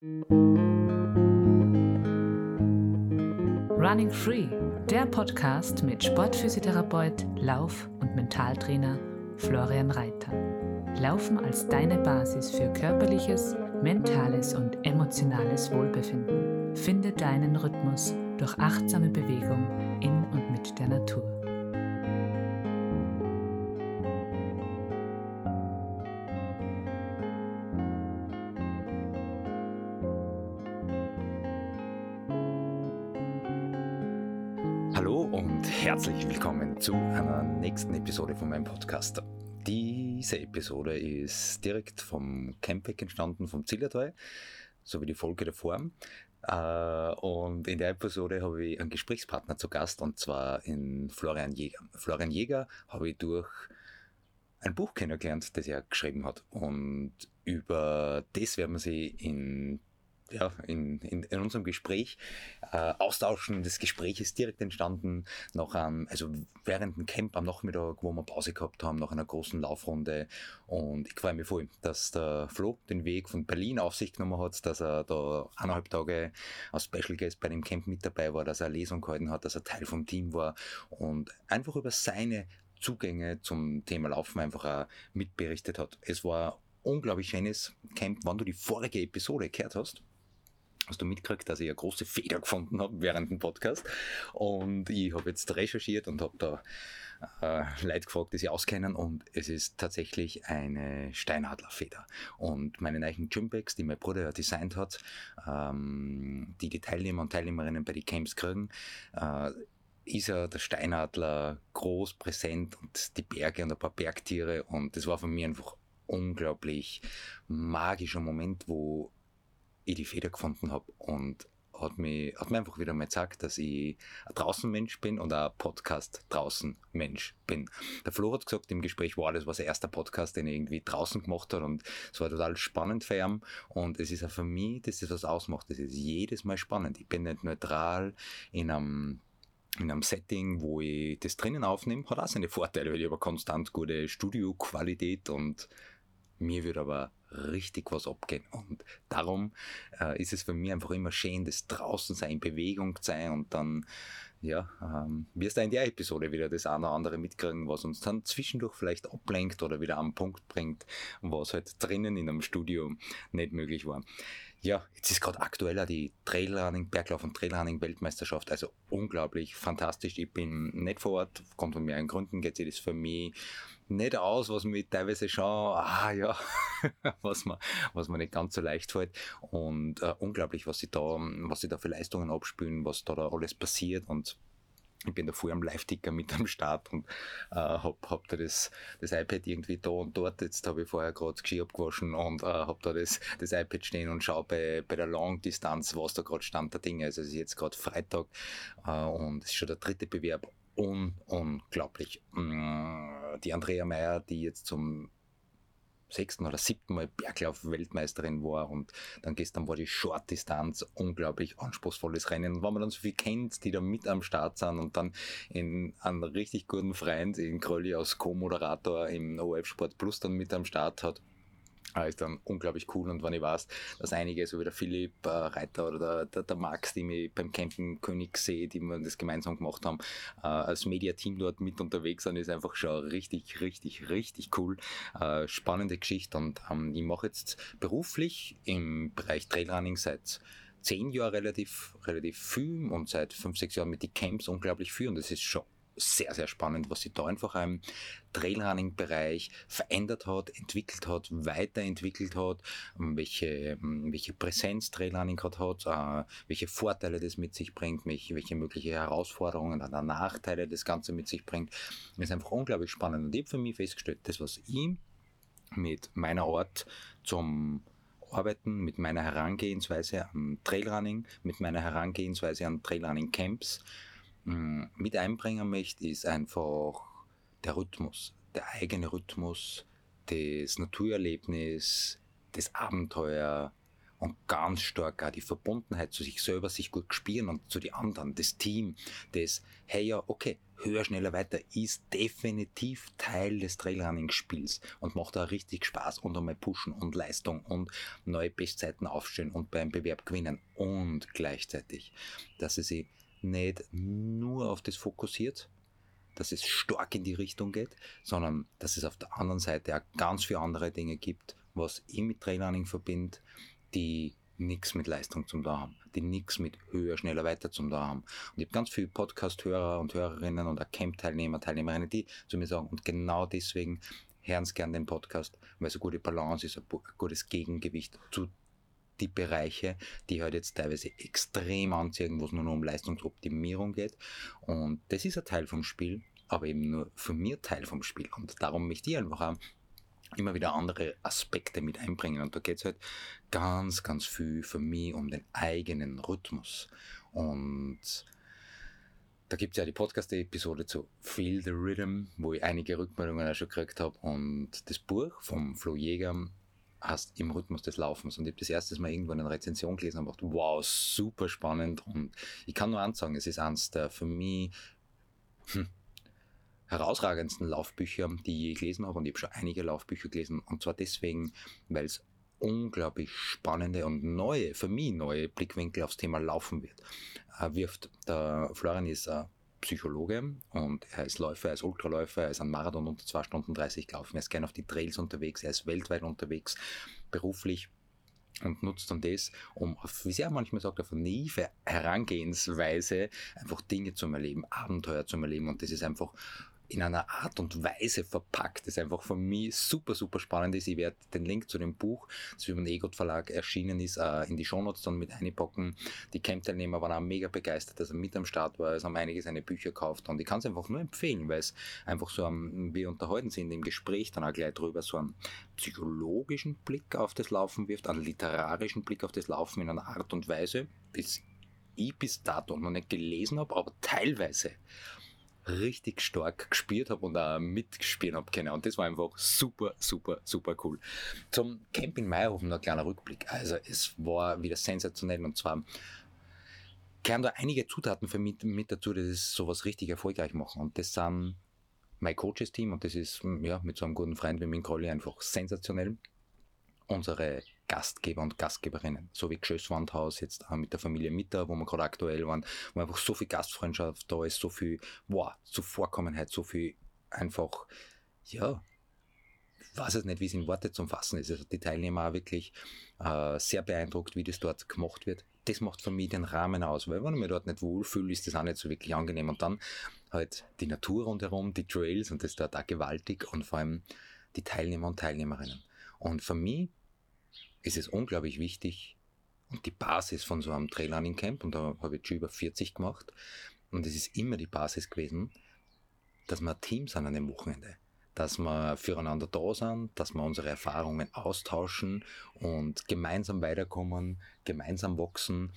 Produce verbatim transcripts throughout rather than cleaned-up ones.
Running Free, der Podcast mit Sportphysiotherapeut, Lauf- und Mentaltrainer Florian Reiter. Laufen als deine Basis für körperliches, mentales und emotionales Wohlbefinden. Finde deinen Rhythmus durch achtsame Bewegung in und mit der Natur. Hallo und herzlich willkommen zu einer nächsten Episode von meinem Podcast. Diese Episode ist direkt vom Camp weg entstanden, vom Zillertal, so wie die Folge davor. Und in der Episode habe ich einen Gesprächspartner zu Gast, und zwar in Florian Jäger. Florian Jäger habe ich durch ein Buch kennengelernt, das er geschrieben hat. Und über das werden wir sie in Ja, in, in, in unserem Gespräch äh, austauschen. Das Gespräch ist direkt entstanden nach einem, also während dem Camp am Nachmittag, wo wir Pause gehabt haben, nach einer großen Laufrunde. Und ich freue mich voll, dass der Flo den Weg von Berlin auf sich genommen hat, dass er da eineinhalb Tage als Special Guest bei dem Camp mit dabei war, dass er eine Lesung gehalten hat, dass er Teil vom Team war und einfach über seine Zugänge zum Thema Laufen einfach auch mitberichtet hat. Es war ein unglaublich schönes Camp. Wenn du die vorige Episode gehört hast, hast du mitgekriegt, dass ich eine große Feder gefunden habe während dem Podcast, und ich habe jetzt recherchiert und habe da äh, Leute gefragt, die sich auskennen, und es ist tatsächlich eine Steinadlerfeder. Und meine neuen Gympads, die mein Bruder ja designt hat, ähm, die die Teilnehmer und Teilnehmerinnen bei den Camps kriegen, äh, ist ja der Steinadler groß präsent und die Berge und ein paar Bergtiere, und das war für mich einfach unglaublich magischer Moment, wo ich die Feder gefunden habe, und hat mir, hat mir einfach wieder mal gesagt, dass ich ein Draußenmensch bin und ein Podcast-Draußen-Mensch bin. Der Flo hat gesagt im Gespräch, wow, das war sein erster Podcast, den er irgendwie draußen gemacht hat, und es war total spannend für ihn, und es ist auch für mich, das ist was ausmacht, das ist jedes Mal spannend. Ich bin nicht neutral in einem in einem Setting, wo ich das drinnen aufnehme, hat auch seine Vorteile, weil ich habe konstant gute Studioqualität und mir wird aber richtig was abgehen, und darum äh, ist es für mich einfach immer schön, das draußen sein, in Bewegung sein, und dann ja, ähm, wirst du in der Episode wieder das eine oder andere mitkriegen, was uns dann zwischendurch vielleicht ablenkt oder wieder am Punkt bringt, was halt drinnen in einem Studio nicht möglich war. Ja, jetzt ist gerade aktuell auch die Trailrunning, Berglauf- und Trailrunning-Weltmeisterschaft, also unglaublich fantastisch. Ich bin nicht vor Ort, kommt von mehreren Gründen, geht sich das für mich nicht aus, was mir teilweise schon, ah ja, was man, was man nicht ganz so leicht fällt, und äh, unglaublich, was sie da, was sie da für Leistungen abspülen, was da, da alles passiert, und ich bin da voll am Live-Ticker mit am Start und äh, hab, hab da das, das iPad irgendwie da und dort. Jetzt habe ich vorher gerade das Geschirr abgewaschen und äh, hab da das, das iPad stehen und schaue bei, bei der Langdistanz, was da gerade Stand der Dinge ist. Also es ist jetzt gerade Freitag äh, und es ist schon der dritte Bewerb. Un, unglaublich. Die Andrea Meyer, die jetzt zum sechsten oder siebten Mal Berglauf-Weltmeisterin war, und dann gestern war die Short-Distanz, unglaublich anspruchsvolles Rennen. Und wenn man dann so viel kennt, die da mit am Start sind, und dann in einen richtig guten Freund, in Krölli als Co-Moderator im O R F Sport Plus dann mit am Start hat, ist dann unglaublich cool. Und wenn ich weiß, dass einige, so wie der Philipp äh, Reiter oder der, der, der Max, die mich beim Camping König sehe, die wir das gemeinsam gemacht haben, äh, als Media-Team dort mit unterwegs sind, ist einfach schon richtig, richtig, richtig cool. Äh, spannende Geschichte, und ähm, ich mache jetzt beruflich im Bereich Trailrunning seit zehn Jahren relativ, relativ viel, und seit fünf, sechs Jahren mit den Camps unglaublich viel, und das ist schon sehr, sehr spannend, was sich da einfach im Trailrunning-Bereich verändert hat, entwickelt hat, weiterentwickelt hat, welche, welche Präsenz Trailrunning gerade hat, äh, welche Vorteile das mit sich bringt, welche, welche mögliche Herausforderungen oder Nachteile das Ganze mit sich bringt. Das ist einfach unglaublich spannend, und ich habe für mich festgestellt, das, was ich mit meiner Art zum Arbeiten, mit meiner Herangehensweise am Trailrunning, mit meiner Herangehensweise an Trailrunning-Camps mit einbringen möchte, ist einfach der Rhythmus, der eigene Rhythmus, das Naturerlebnis, das Abenteuer, und ganz stark auch die Verbundenheit zu sich selber, sich gut spüren und zu den anderen, das Team, das, hey ja, okay, höher, schneller, weiter ist definitiv Teil des Trailrunning-Spiels und macht auch richtig Spaß und einmal pushen und Leistung und neue Bestzeiten aufstellen und beim Bewerb gewinnen und gleichzeitig, dass sie sich nicht nur auf das fokussiert, dass es stark in die Richtung geht, sondern dass es auf der anderen Seite auch ganz viele andere Dinge gibt, was ich mit Trailrunning verbinde, die nichts mit Leistung zum da haben, die nichts mit höher, schneller, weiter zum da haben. Und ich habe ganz viele Podcast-Hörer und Hörerinnen und auch Camp-Teilnehmer, Teilnehmerinnen, die zu mir sagen, und genau deswegen hören sie gerne den Podcast, weil es eine gute Balance ist, ein gutes Gegengewicht zu die Bereiche, die halt jetzt teilweise extrem anziehen, wo es nur noch um Leistungsoptimierung geht. Und das ist ein Teil vom Spiel, aber eben nur für mich Teil vom Spiel. Und darum möchte ich einfach auch immer wieder andere Aspekte mit einbringen. Und da geht es halt ganz, ganz viel für mich um den eigenen Rhythmus. Und da gibt es ja die Podcast-Episode zu Feel the Rhythm, wo ich einige Rückmeldungen auch schon gekriegt habe. Und das Buch vom Flo Jäger heißt Im Rhythmus des Laufens. Und ich habe das erste Mal irgendwo in einer Rezension gelesen und gedacht, wow, super spannend. Und ich kann nur eins sagen, es ist eines der für mich hm, herausragendsten Laufbücher, die ich je gelesen habe. Und ich habe schon einige Laufbücher gelesen. Und zwar deswegen, weil es unglaublich spannende und neue, für mich neue Blickwinkel aufs Thema Laufen wird. Er wirft, der Florian ist ein Psychologe und er ist Läufer, er ist Ultraläufer, er ist ein Marathon unter zwei Stunden dreißig gelaufen, er ist gerne auf die Trails unterwegs, er ist weltweit unterwegs, beruflich und nutzt dann das, um auf, wie sie auch manchmal sagt, auf eine naive Herangehensweise einfach Dinge zu erleben, Abenteuer zu erleben und das ist einfach in einer Art und Weise verpackt, das einfach für mich super, super spannend ist. Ich werde den Link zu dem Buch, das über den Egot Verlag erschienen ist, in die Shownotes dann mit einpacken. Die Camp-Teilnehmer waren auch mega begeistert, dass er mit am Start war. Es haben einige seine Bücher gekauft und ich kann es einfach nur empfehlen, weil es einfach so, ein, wir unterhalten sind im Gespräch dann auch gleich drüber, so einen psychologischen Blick auf das Laufen wirft, einen literarischen Blick auf das Laufen in einer Art und Weise, wie ich bis dato noch nicht gelesen habe, aber teilweise richtig stark gespielt habe und auch mitgespielt habe können. Und das war einfach super, super, super cool. Zum Camp in Meierhofen noch ein kleiner Rückblick. Also es war wieder sensationell und zwar gehören da einige Zutaten für mich mit dazu, die das sowas richtig erfolgreich machen. Und das sind mein Coaches-Team und das ist ja mit so einem guten Freund wie mit Crolli einfach sensationell. Unsere Gastgeber und Gastgeberinnen, so wie Gschösswandhaus, jetzt auch mit der Familie Mitter, wo wir gerade aktuell waren, wo einfach so viel Gastfreundschaft da ist, so viel, wow, Zuvorkommenheit, so viel einfach, ja, ich weiß es nicht, wie es in Worte zum Fassen ist. Also die Teilnehmer auch wirklich äh, sehr beeindruckt, wie das dort gemacht wird. Das macht für mich den Rahmen aus, weil wenn ich mich dort nicht wohlfühle, ist das auch nicht so wirklich angenehm. Und dann halt die Natur rundherum, die Trails und das dort auch gewaltig und vor allem die Teilnehmer und Teilnehmerinnen. Und für mich ist es unglaublich wichtig und die Basis von so einem Trailrunning Camp, und da habe ich schon über vierzig gemacht, und es ist immer die Basis gewesen, dass wir ein Team sind an dem Wochenende, dass wir füreinander da sind, dass wir unsere Erfahrungen austauschen und gemeinsam weiterkommen, gemeinsam wachsen.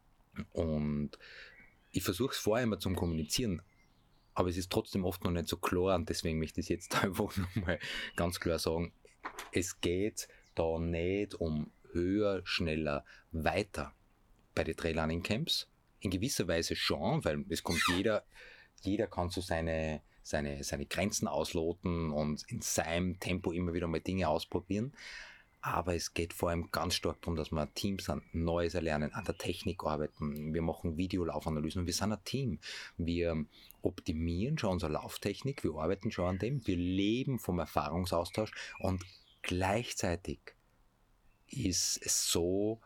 Und ich versuche es vorher immer zum Kommunizieren, aber es ist trotzdem oft noch nicht so klar und deswegen möchte ich jetzt einfach nochmal ganz klar sagen, es geht da nicht um höher, schneller, weiter bei den Trailrunning Camps. In gewisser Weise schon, weil es kommt jeder, jeder kann so seine, seine, seine Grenzen ausloten und in seinem Tempo immer wieder mal Dinge ausprobieren. Aber es geht vor allem ganz stark darum, dass wir Teams sind, Neues erlernen, an der Technik arbeiten. Wir machen Videolaufanalysen und wir sind ein Team. Wir optimieren schon unsere Lauftechnik, wir arbeiten schon an dem, wir leben vom Erfahrungsaustausch und gleichzeitig ist es so,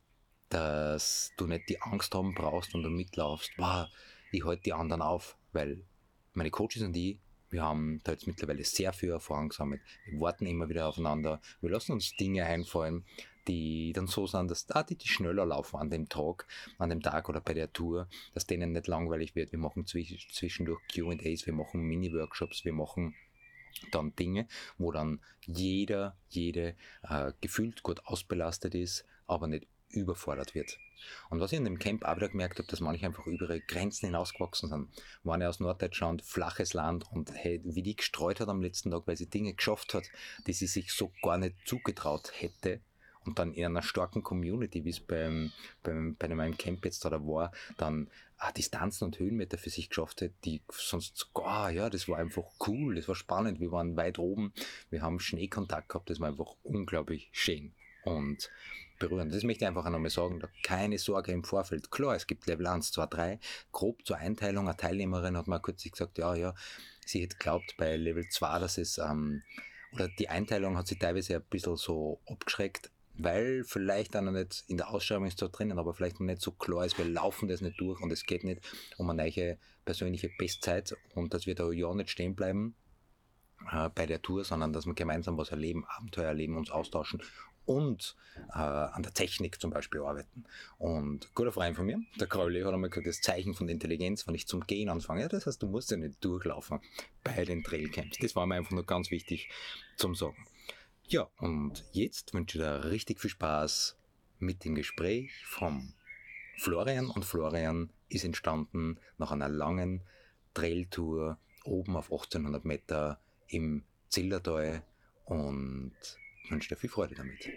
dass du nicht die Angst haben brauchst, wenn du mitlaufst, wow, ich halte die anderen auf, weil meine Coaches und ich, wir haben da jetzt mittlerweile sehr viel Erfahrung gesammelt. Wir warten immer wieder aufeinander, wir lassen uns Dinge einfallen, die dann so sind, dass ah, die, die schneller laufen an dem Tag, an dem Tag oder bei der Tour, dass denen nicht langweilig wird. Wir machen zwischendurch Q and A's, wir machen Mini-Workshops, wir machen dann Dinge, wo dann jeder, jede äh, gefühlt gut ausbelastet ist, aber nicht überfordert wird. Und was ich in dem Camp auch wieder gemerkt habe, dass manche einfach über ihre Grenzen hinausgewachsen sind. Waren ja aus Norddeutschland, flaches Land und hey, wie die gestreut hat am letzten Tag, weil sie Dinge geschafft hat, die sie sich so gar nicht zugetraut hätte und dann in einer starken Community, wie es beim, beim, bei meinem Camp jetzt da war, dann ah, Distanzen und Höhenmeter für sich geschafft hat, die sonst, ah, ja, das war einfach cool, das war spannend, wir waren weit oben, wir haben Schneekontakt gehabt, das war einfach unglaublich schön und berührend. Das möchte ich einfach nochmal sagen, da keine Sorge im Vorfeld. Klar, es gibt Level eins, zwei, drei, grob zur Einteilung, eine Teilnehmerin hat mal kurz gesagt, ja, ja, sie hätte geglaubt bei Level zwei, dass es, ähm, oder die Einteilung hat sie teilweise ein bisschen so abgeschreckt, weil vielleicht dann noch nicht, in der Ausschreibung ist zwar drinnen, aber vielleicht noch nicht so klar ist, wir laufen das nicht durch und es geht nicht um eine neue persönliche Bestzeit und dass wir da ja nicht stehen bleiben äh, bei der Tour, sondern dass wir gemeinsam was erleben, Abenteuer erleben, uns austauschen und äh, an der Technik zum Beispiel arbeiten. Und ein guter Freund von mir, der Crowley, hat einmal gesagt, das Zeichen von der Intelligenz, wenn ich zum Gehen anfange, ja, das heißt, du musst ja nicht durchlaufen bei den Trailcamps. Das war mir einfach nur ganz wichtig zum Sagen. Ja, und jetzt wünsche ich dir richtig viel Spaß mit dem Gespräch vom Florian. Und Florian ist entstanden nach einer langen Trailtour oben auf achtzehnhundert Meter im Zillertal und wünsche dir viel Freude damit.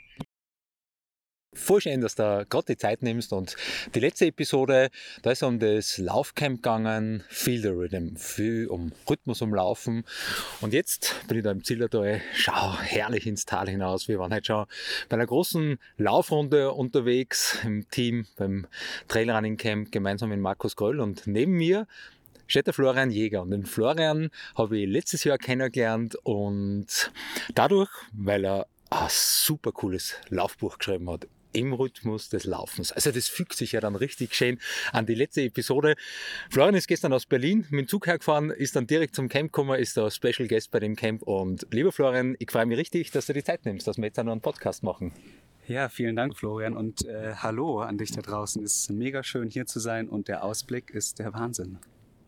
Voll schön, dass du gerade die Zeit nimmst und die letzte Episode, da ist um das Laufcamp gegangen, Feel the Rhythm, viel um Rhythmus, um Laufen und jetzt bin ich da im Zillertal, schau herrlich ins Tal hinaus, wir waren heute schon bei einer großen Laufrunde unterwegs im Team beim Trailrunning Camp gemeinsam mit Markus Gröll und neben mir steht der Florian Jäger und den Florian habe ich letztes Jahr kennengelernt und dadurch, weil er ein super cooles Laufbuch geschrieben hat, im Rhythmus des Laufens. Also das fügt sich ja dann richtig schön an die letzte Episode. Florian ist gestern aus Berlin mit dem Zug hergefahren, ist dann direkt zum Camp gekommen, ist der Special Guest bei dem Camp und lieber Florian, ich freue mich richtig, dass du die Zeit nimmst, dass wir jetzt auch noch einen Podcast machen. Ja, vielen Dank, Florian, und äh, hallo an dich da draußen. Es ist mega schön, hier zu sein und der Ausblick ist der Wahnsinn.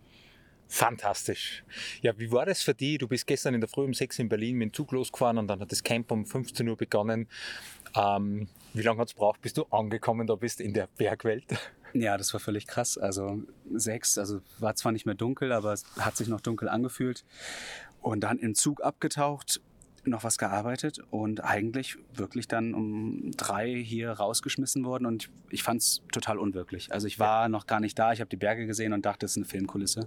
Fantastisch. Ja, wie war das für dich? Du bist gestern in der Früh um sechs in Berlin mit dem Zug losgefahren und dann hat das Camp um fünfzehn Uhr begonnen. Ähm, wie lange hat es gebraucht, bis du angekommen da bist in der Bergwelt? Ja, das war völlig krass. Also sechs, also war zwar nicht mehr dunkel, aber es hat sich noch dunkel angefühlt. Und dann im Zug abgetaucht, noch was gearbeitet und eigentlich wirklich dann um drei hier rausgeschmissen worden und ich fand es total unwirklich. Also ich war ja noch gar nicht da, ich habe die Berge gesehen und dachte, es ist eine Filmkulisse.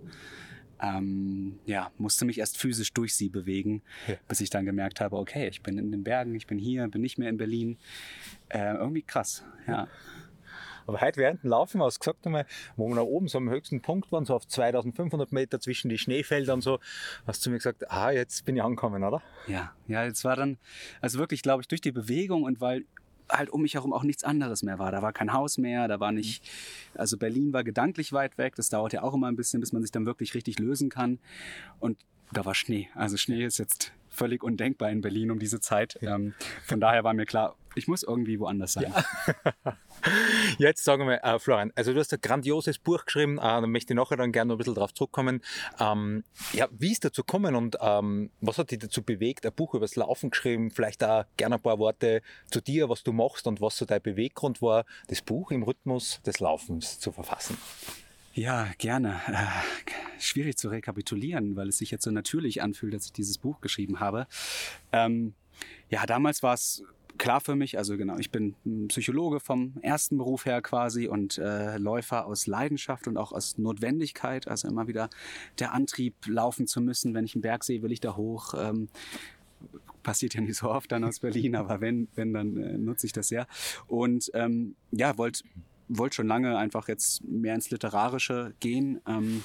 Ähm, ja, musste mich erst physisch durch sie bewegen, ja. Bis ich dann gemerkt habe, okay, ich bin in den Bergen, ich bin hier, bin nicht mehr in Berlin. Äh, irgendwie krass, ja. Aber heute während dem Laufen hast du gesagt, einmal, wo wir nach oben so am höchsten Punkt waren, so auf zweitausendfünfhundert Meter zwischen die Schneefelder und so, hast du mir gesagt, ah, jetzt bin ich angekommen, oder? Ja, ja, jetzt war dann, also wirklich, glaube ich, durch die Bewegung und weil halt um mich herum auch nichts anderes mehr war. Da war kein Haus mehr, da war nicht, also Berlin war gedanklich weit weg, das dauert ja auch immer ein bisschen, bis man sich dann wirklich richtig lösen kann. Und da war Schnee. Also Schnee ist jetzt völlig undenkbar in Berlin um diese Zeit. Ja. Ähm, von daher war mir klar, ich muss irgendwie woanders sein. Ja. Jetzt sagen wir, äh, Florian, also du hast ein grandioses Buch geschrieben, äh, da möchte ich nachher dann gerne noch ein bisschen drauf zurückkommen. Ähm, ja, wie ist dazu gekommen und ähm, was hat dich dazu bewegt, ein Buch über das Laufen geschrieben, vielleicht auch gerne ein paar Worte zu dir, was du machst und was so dein Beweggrund war, das Buch im Rhythmus des Laufens zu verfassen? Ja, gerne. Äh, schwierig zu rekapitulieren, weil es sich jetzt so natürlich anfühlt, dass ich dieses Buch geschrieben habe. Ähm, ja, damals war es klar für mich, also genau, ich bin Psychologe vom ersten Beruf her quasi und äh, Läufer aus Leidenschaft und auch aus Notwendigkeit, also immer wieder der Antrieb, laufen zu müssen. Wenn ich einen Berg sehe, will ich da hoch. Ähm, passiert ja nicht so oft dann aus Berlin, aber wenn, wenn dann äh, nutze ich das sehr. Und ähm, ja, wollte wollte schon lange einfach jetzt mehr ins Literarische gehen ähm,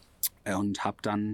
und habe dann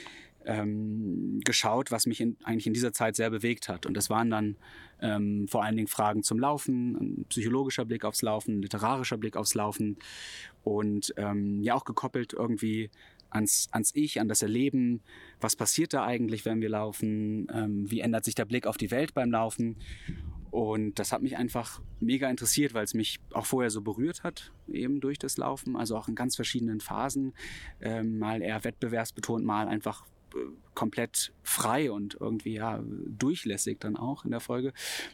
ähm, geschaut, was mich in, eigentlich in dieser Zeit sehr bewegt hat. Und das waren dann ähm, vor allen Dingen Fragen zum Laufen, ein psychologischer Blick aufs Laufen, ein literarischer Blick aufs Laufen und ähm, ja auch gekoppelt irgendwie ans, ans Ich, an das Erleben. Was passiert da eigentlich, wenn wir laufen? Ähm, wie ändert sich der Blick auf die Welt beim Laufen? Und das hat mich einfach mega interessiert, weil es mich auch vorher so berührt hat, eben durch das Laufen, also auch in ganz verschiedenen Phasen, ähm, mal eher wettbewerbsbetont, mal einfach äh, komplett frei und irgendwie ja durchlässig dann auch in der Folge.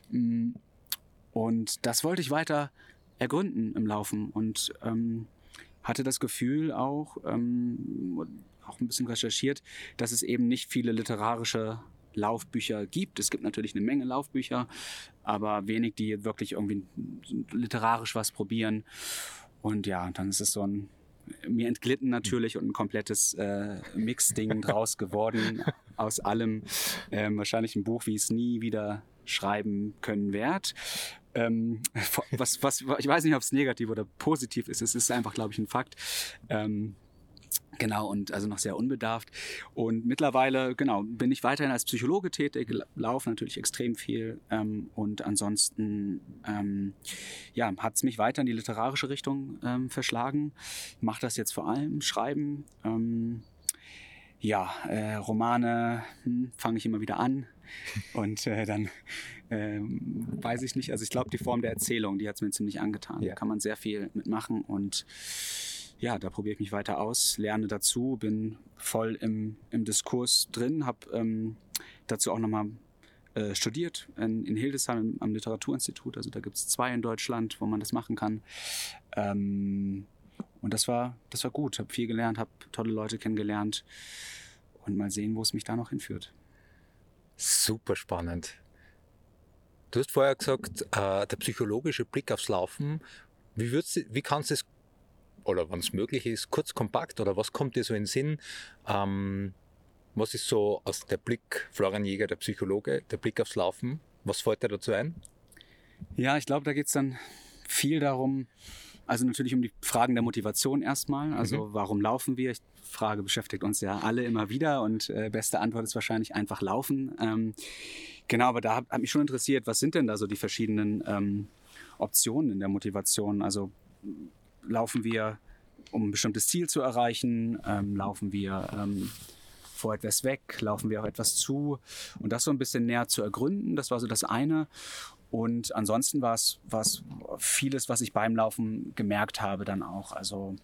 Und das wollte ich weiter ergründen im Laufen und ähm, hatte das Gefühl auch, ähm, auch ein bisschen recherchiert, dass es eben nicht viele literarische Laufbücher gibt. Es gibt natürlich eine Menge Laufbücher, aber wenig, die wirklich irgendwie literarisch was probieren. Und ja, dann ist es so ein, mir entglitten natürlich und ein komplettes äh, Mix-Ding draus geworden aus allem. Ähm, wahrscheinlich ein Buch, wie ich es nie wieder schreiben können werde. Ähm, was, was, ich weiß nicht, ob es negativ oder positiv ist. Es ist einfach, glaube ich, ein Fakt. Ähm, Genau, und also noch sehr unbedarft. Und mittlerweile, genau, bin ich weiterhin als Psychologe tätig, laufe natürlich extrem viel. Ähm, und ansonsten, ähm, ja, hat es mich weiter in die literarische Richtung ähm, verschlagen. Mache das jetzt vor allem, Schreiben. Ähm, ja, äh, Romane hm, fange ich immer wieder an. Und äh, dann ähm, weiß ich nicht, also ich glaube, die Form der Erzählung, die hat es mir ziemlich angetan. Ja. Da kann man sehr viel mitmachen und ja, da probiere ich mich weiter aus, lerne dazu, bin voll im, im Diskurs drin, habe ähm, dazu auch nochmal äh, studiert in, in Hildesheim im, am Literaturinstitut. Also da gibt es zwei in Deutschland, wo man das machen kann. Ähm, und das war, das war gut, habe viel gelernt, habe tolle Leute kennengelernt und mal sehen, wo es mich da noch hinführt. Super spannend. Du hast vorher gesagt, äh, der psychologische Blick aufs Laufen. Wie, würdest, wie kannst du es, oder wenn es möglich ist, kurz kompakt, oder was kommt dir so in den Sinn? Ähm, was ist so aus der Blick, Florian Jäger, der Psychologe, der Blick aufs Laufen? Was fällt dir dazu ein? Ja, ich glaube, da geht es dann viel darum, also natürlich um die Fragen der Motivation erstmal. Also mhm. warum laufen wir? Die Frage beschäftigt uns ja alle immer wieder und äh, beste Antwort ist wahrscheinlich einfach laufen. Ähm, genau, aber da hat, hat mich schon interessiert, was sind denn da so die verschiedenen ähm, Optionen in der Motivation? Also laufen wir, um ein bestimmtes Ziel zu erreichen? Ähm, laufen wir ähm, vor etwas weg? Laufen wir auch etwas zu? Und das so ein bisschen näher zu ergründen, das war so das eine. Und ansonsten war es vieles, was ich beim Laufen gemerkt habe dann auch. Also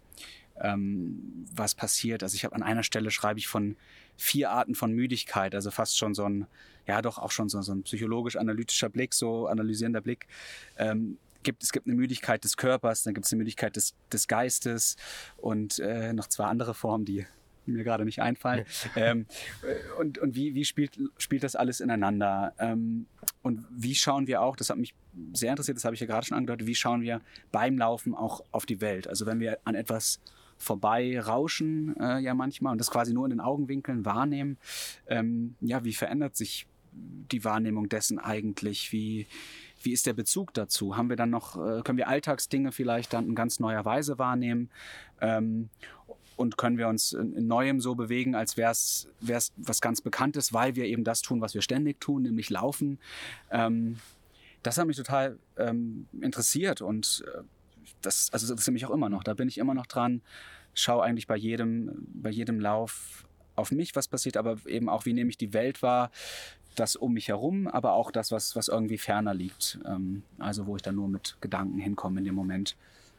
ähm, was passiert. Also ich habe an einer Stelle schreibe ich von vier Arten von Müdigkeit. Also fast schon so ein, ja doch auch schon so, so ein psychologisch-analytischer Blick, so analysierender Blick. Ähm, Gibt, es gibt eine Müdigkeit des Körpers, dann gibt es eine Müdigkeit des, des Geistes und äh, noch zwei andere Formen, die mir gerade nicht einfallen. ähm, und und wie, wie spielt, spielt das alles ineinander? Ähm, und wie schauen wir auch, das hat mich sehr interessiert, das habe ich ja gerade schon angedeutet, wie schauen wir beim Laufen auch auf die Welt? Also wenn wir an etwas vorbei rauschen, äh, ja manchmal, und das quasi nur in den Augenwinkeln wahrnehmen, ähm, ja, wie verändert sich die Wahrnehmung dessen eigentlich? Wie Wie ist der Bezug dazu? Haben wir dann noch, können wir Alltagsdinge vielleicht dann in ganz neuer Weise wahrnehmen? Ähm, und können wir uns in, in Neuem so bewegen, als wäre es was ganz Bekanntes, weil wir eben das tun, was wir ständig tun, nämlich laufen? Ähm, das hat mich total ähm, interessiert und äh, das, also das interessiert mich auch immer noch. Da bin ich immer noch dran, schaue eigentlich bei jedem, bei jedem Lauf auf mich, was passiert, aber eben auch, wie nehme ich die Welt wahr, das um mich herum, aber auch das, was, was irgendwie ferner liegt. Ähm, also wo ich dann nur mit Gedanken hinkomme in dem Moment.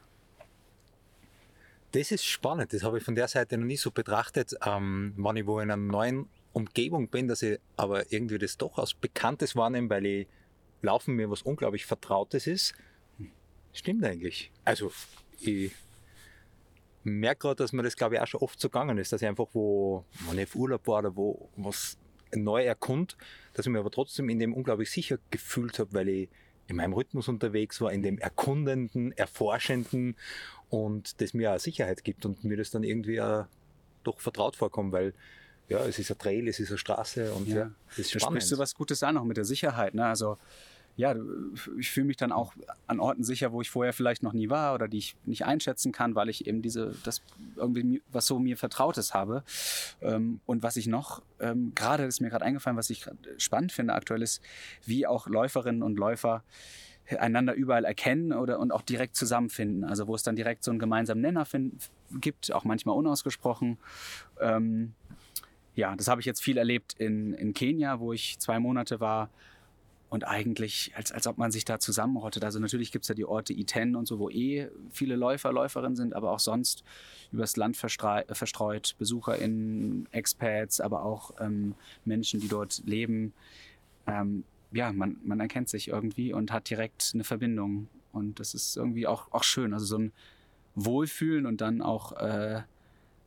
Das ist spannend, das habe ich von der Seite noch nie so betrachtet, ähm, wenn ich wo in einer neuen Umgebung bin, dass ich aber irgendwie das doch als Bekanntes wahrnehme, weil ich Laufen mir was unglaublich Vertrautes ist. Stimmt eigentlich. Also ich merke gerade, dass mir das, glaube ich, auch schon oft so gegangen ist, dass ich einfach, wo wenn ich auf Urlaub war oder wo was neu erkund, dass ich mich aber trotzdem in dem unglaublich sicher gefühlt habe, weil ich in meinem Rhythmus unterwegs war, in dem Erkundenden, Erforschenden und das mir auch Sicherheit gibt und mir das dann irgendwie auch doch vertraut vorkommt, weil ja, es ist ein Trail, es ist eine Straße und ja, ja das ist spannend. Da sprichst du was Gutes an, auch mit der Sicherheit, ne? Also ja, ich fühle mich dann auch an Orten sicher, wo ich vorher vielleicht noch nie war oder die ich nicht einschätzen kann, weil ich eben diese, das irgendwie was so mir Vertrautes habe. Und was ich noch, gerade ist mir gerade eingefallen, was ich spannend finde aktuell ist, wie auch Läuferinnen und Läufer einander überall erkennen oder und auch direkt zusammenfinden. Also wo es dann direkt so einen gemeinsamen Nenner find, gibt, auch manchmal unausgesprochen. Ähm, ja, das habe ich jetzt viel erlebt in, in Kenia, wo ich zwei Monate war. Und eigentlich, als, als ob man sich da zusammenrottet. Also natürlich gibt es ja die Orte Iten und so, wo eh viele Läufer, Läuferinnen sind, aber auch sonst übers Land verstre- verstreut, BesucherInnen, Expats, aber auch ähm, Menschen, die dort leben. Ähm, ja, man, man erkennt sich irgendwie und hat direkt eine Verbindung. Und das ist irgendwie auch, auch schön. Also so ein Wohlfühlen und dann auch äh,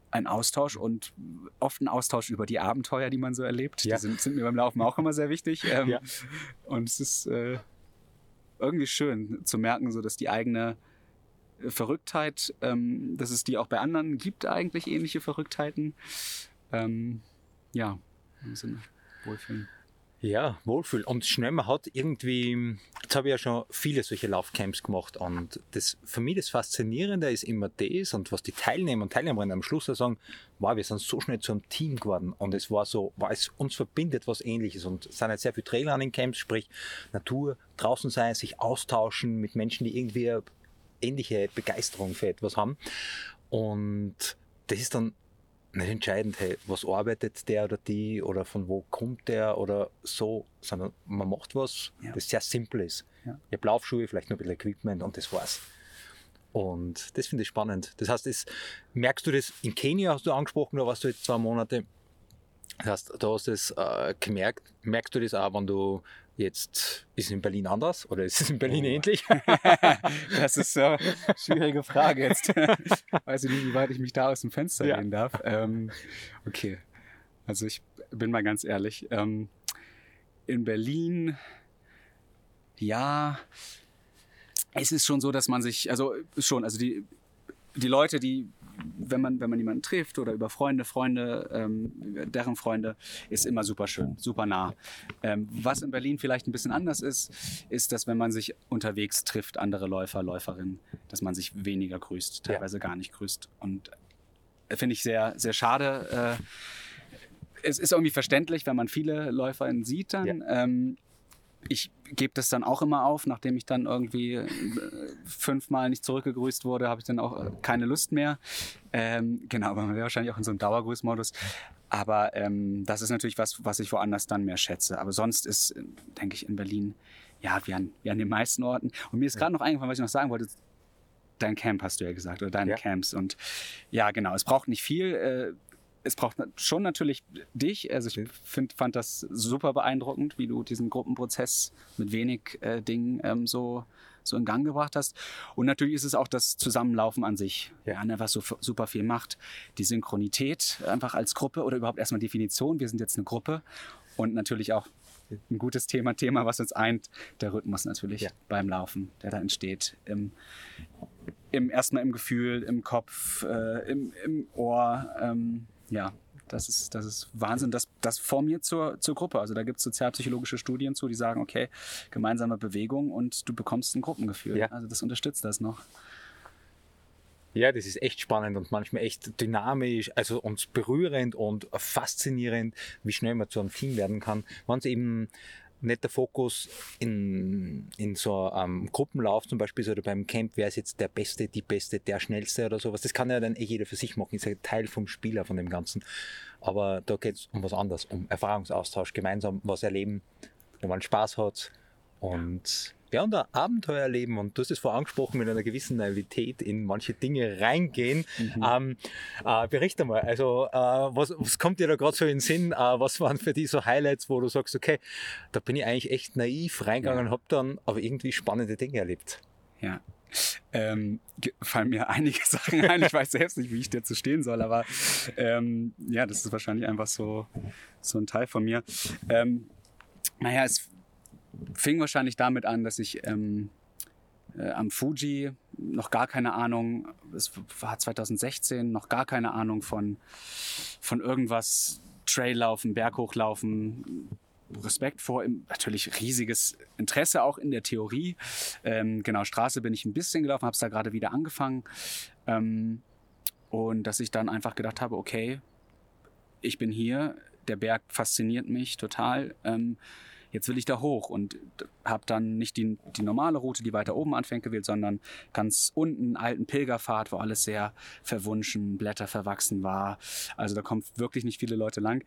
ein Austausch und oft ein Austausch über die Abenteuer, die man so erlebt. Ja. Die sind, sind mir beim Laufen auch immer sehr wichtig. Ähm, Ja. Und es ist äh, irgendwie schön zu merken, so dass die eigene Verrücktheit, ähm, dass es die auch bei anderen gibt, eigentlich ähnliche Verrücktheiten. Ähm, ja, im Sinne wohlfühlen. Ja, Wohlfühl. Und schnell, man hat irgendwie, jetzt habe ich ja schon viele solche Laufcamps gemacht und das, für mich das Faszinierende ist immer das und was die Teilnehmer und Teilnehmerinnen am Schluss sagen, wow, wir sind so schnell zu einem Team geworden und es war so, wow, es uns verbindet was Ähnliches und es sind jetzt sehr viele Trailrunning-Camps, sprich Natur, draußen sein, sich austauschen mit Menschen, die irgendwie eine ähnliche Begeisterung für etwas haben und das ist dann nicht entscheidend, hey, was arbeitet der oder die oder von wo kommt der oder so, sondern man macht was, Ja. das sehr simpel ist. Ja. Ich habe Laufschuhe, vielleicht noch ein bisschen Equipment und das war's. Und das finde ich spannend. Das heißt, das, merkst du das, in Kenia hast du angesprochen, da warst du jetzt zwei Monate, das heißt, da hast du es äh, gemerkt, merkst du das auch, wenn du jetzt, ist es in Berlin anders oder ist es in Berlin Oh. ähnlich? Das ist so eine schwierige Frage jetzt. Weiß ich nicht, wie weit ich mich da aus dem Fenster Ja. lehnen darf. Ähm, okay, also ich bin mal ganz ehrlich. Ähm, in Berlin, ja, es ist schon so, dass man sich, also schon, also die, die Leute, die, wenn man, wenn man jemanden trifft oder über Freunde, Freunde, ähm, deren Freunde, ist immer super schön, super nah. Ähm, was in Berlin vielleicht ein bisschen anders ist, ist, dass wenn man sich unterwegs trifft, andere Läufer, Läuferinnen, dass man sich weniger grüßt, teilweise ja. gar nicht grüßt. Und äh, finde ich sehr, sehr schade. Äh, es ist irgendwie verständlich, wenn man viele LäuferInnen sieht dann. Ja. Ähm, Ich gebe das dann auch immer auf, nachdem ich dann irgendwie äh, fünfmal nicht zurückgegrüßt wurde, habe ich dann auch äh, keine Lust mehr. Ähm, genau, aber man wäre wahrscheinlich auch in so einem Dauergrüßmodus. Aber ähm, das ist natürlich was, was ich woanders dann mehr schätze. Aber sonst ist, denke ich, in Berlin, ja, wie an, wie an den meisten Orten. Und mir ist gerade noch eingefallen, was ich noch sagen wollte. Dein Camp hast du ja gesagt, oder deine ja. Camps. Und ja, genau, es braucht nicht viel. Äh, Es braucht schon natürlich dich. Also ich find, fand das super beeindruckend, wie du diesen Gruppenprozess mit wenig äh, Dingen ähm, so, so in Gang gebracht hast. Und natürlich ist es auch das Zusammenlaufen an sich, ja, was so super viel macht. Die Synchronität einfach als Gruppe oder überhaupt erstmal Definition. Wir sind jetzt eine Gruppe. Und natürlich auch ein gutes Thema, Thema, was uns eint, der Rhythmus natürlich ja. beim Laufen, der da entsteht. Im, im, erstmal im Gefühl, im Kopf, äh, im, im Ohr, ähm, ja, das ist, das ist Wahnsinn. Das, das formiert zur, zur Gruppe. Also da gibt es sozialpsychologische Studien zu, die sagen, okay, gemeinsame Bewegung und du bekommst ein Gruppengefühl. Ja. Also das unterstützt das noch. Ja, das ist echt spannend und manchmal echt dynamisch, also und berührend und faszinierend, wie schnell man zu einem Team werden kann. Wenn es eben nicht der Fokus in, in so einem um, Gruppenlauf zum Beispiel ist oder beim Camp, wer ist jetzt der Beste, die Beste, der Schnellste oder sowas. Das kann ja dann eh jeder für sich machen, ist ja Teil vom Spieler, von dem Ganzen. Aber da geht es um was anderes, um Erfahrungsaustausch, gemeinsam was erleben, wo man Spaß hat und ja, und ein Abenteuer erleben und du hast es vorher angesprochen, mit einer gewissen Naivität in manche Dinge reingehen. Mhm. Ähm, äh, berichte mal, also äh, was, was kommt dir da gerade so in den Sinn? Äh, was waren für dich so Highlights, wo du sagst, okay, da bin ich eigentlich echt naiv reingegangen, ja. habe dann aber irgendwie spannende Dinge erlebt. Ja, ähm, fallen mir einige Sachen ein. Ich weiß selbst nicht, wie ich dazu stehen soll, aber ähm, ja, das ist wahrscheinlich einfach so, so ein Teil von mir. Ähm, naja, es fing wahrscheinlich damit an, dass ich ähm, äh, am Fuji noch gar keine Ahnung, es war zwanzig sechzehn, noch gar keine Ahnung von, von irgendwas, Traillaufen, Berghochlaufen, Respekt vor, natürlich riesiges Interesse auch in der Theorie. Ähm, genau, Straße bin ich ein bisschen gelaufen, habe es da gerade wieder angefangen. Ähm, und dass ich dann einfach gedacht habe, okay, ich bin hier, der Berg fasziniert mich total, ähm, jetzt will ich da hoch und habe dann nicht die, die normale Route, die weiter oben anfängt, gewählt, sondern ganz unten, alten Pilgerpfad, wo alles sehr verwunschen, Blätter verwachsen war. Also da kommen wirklich nicht viele Leute lang.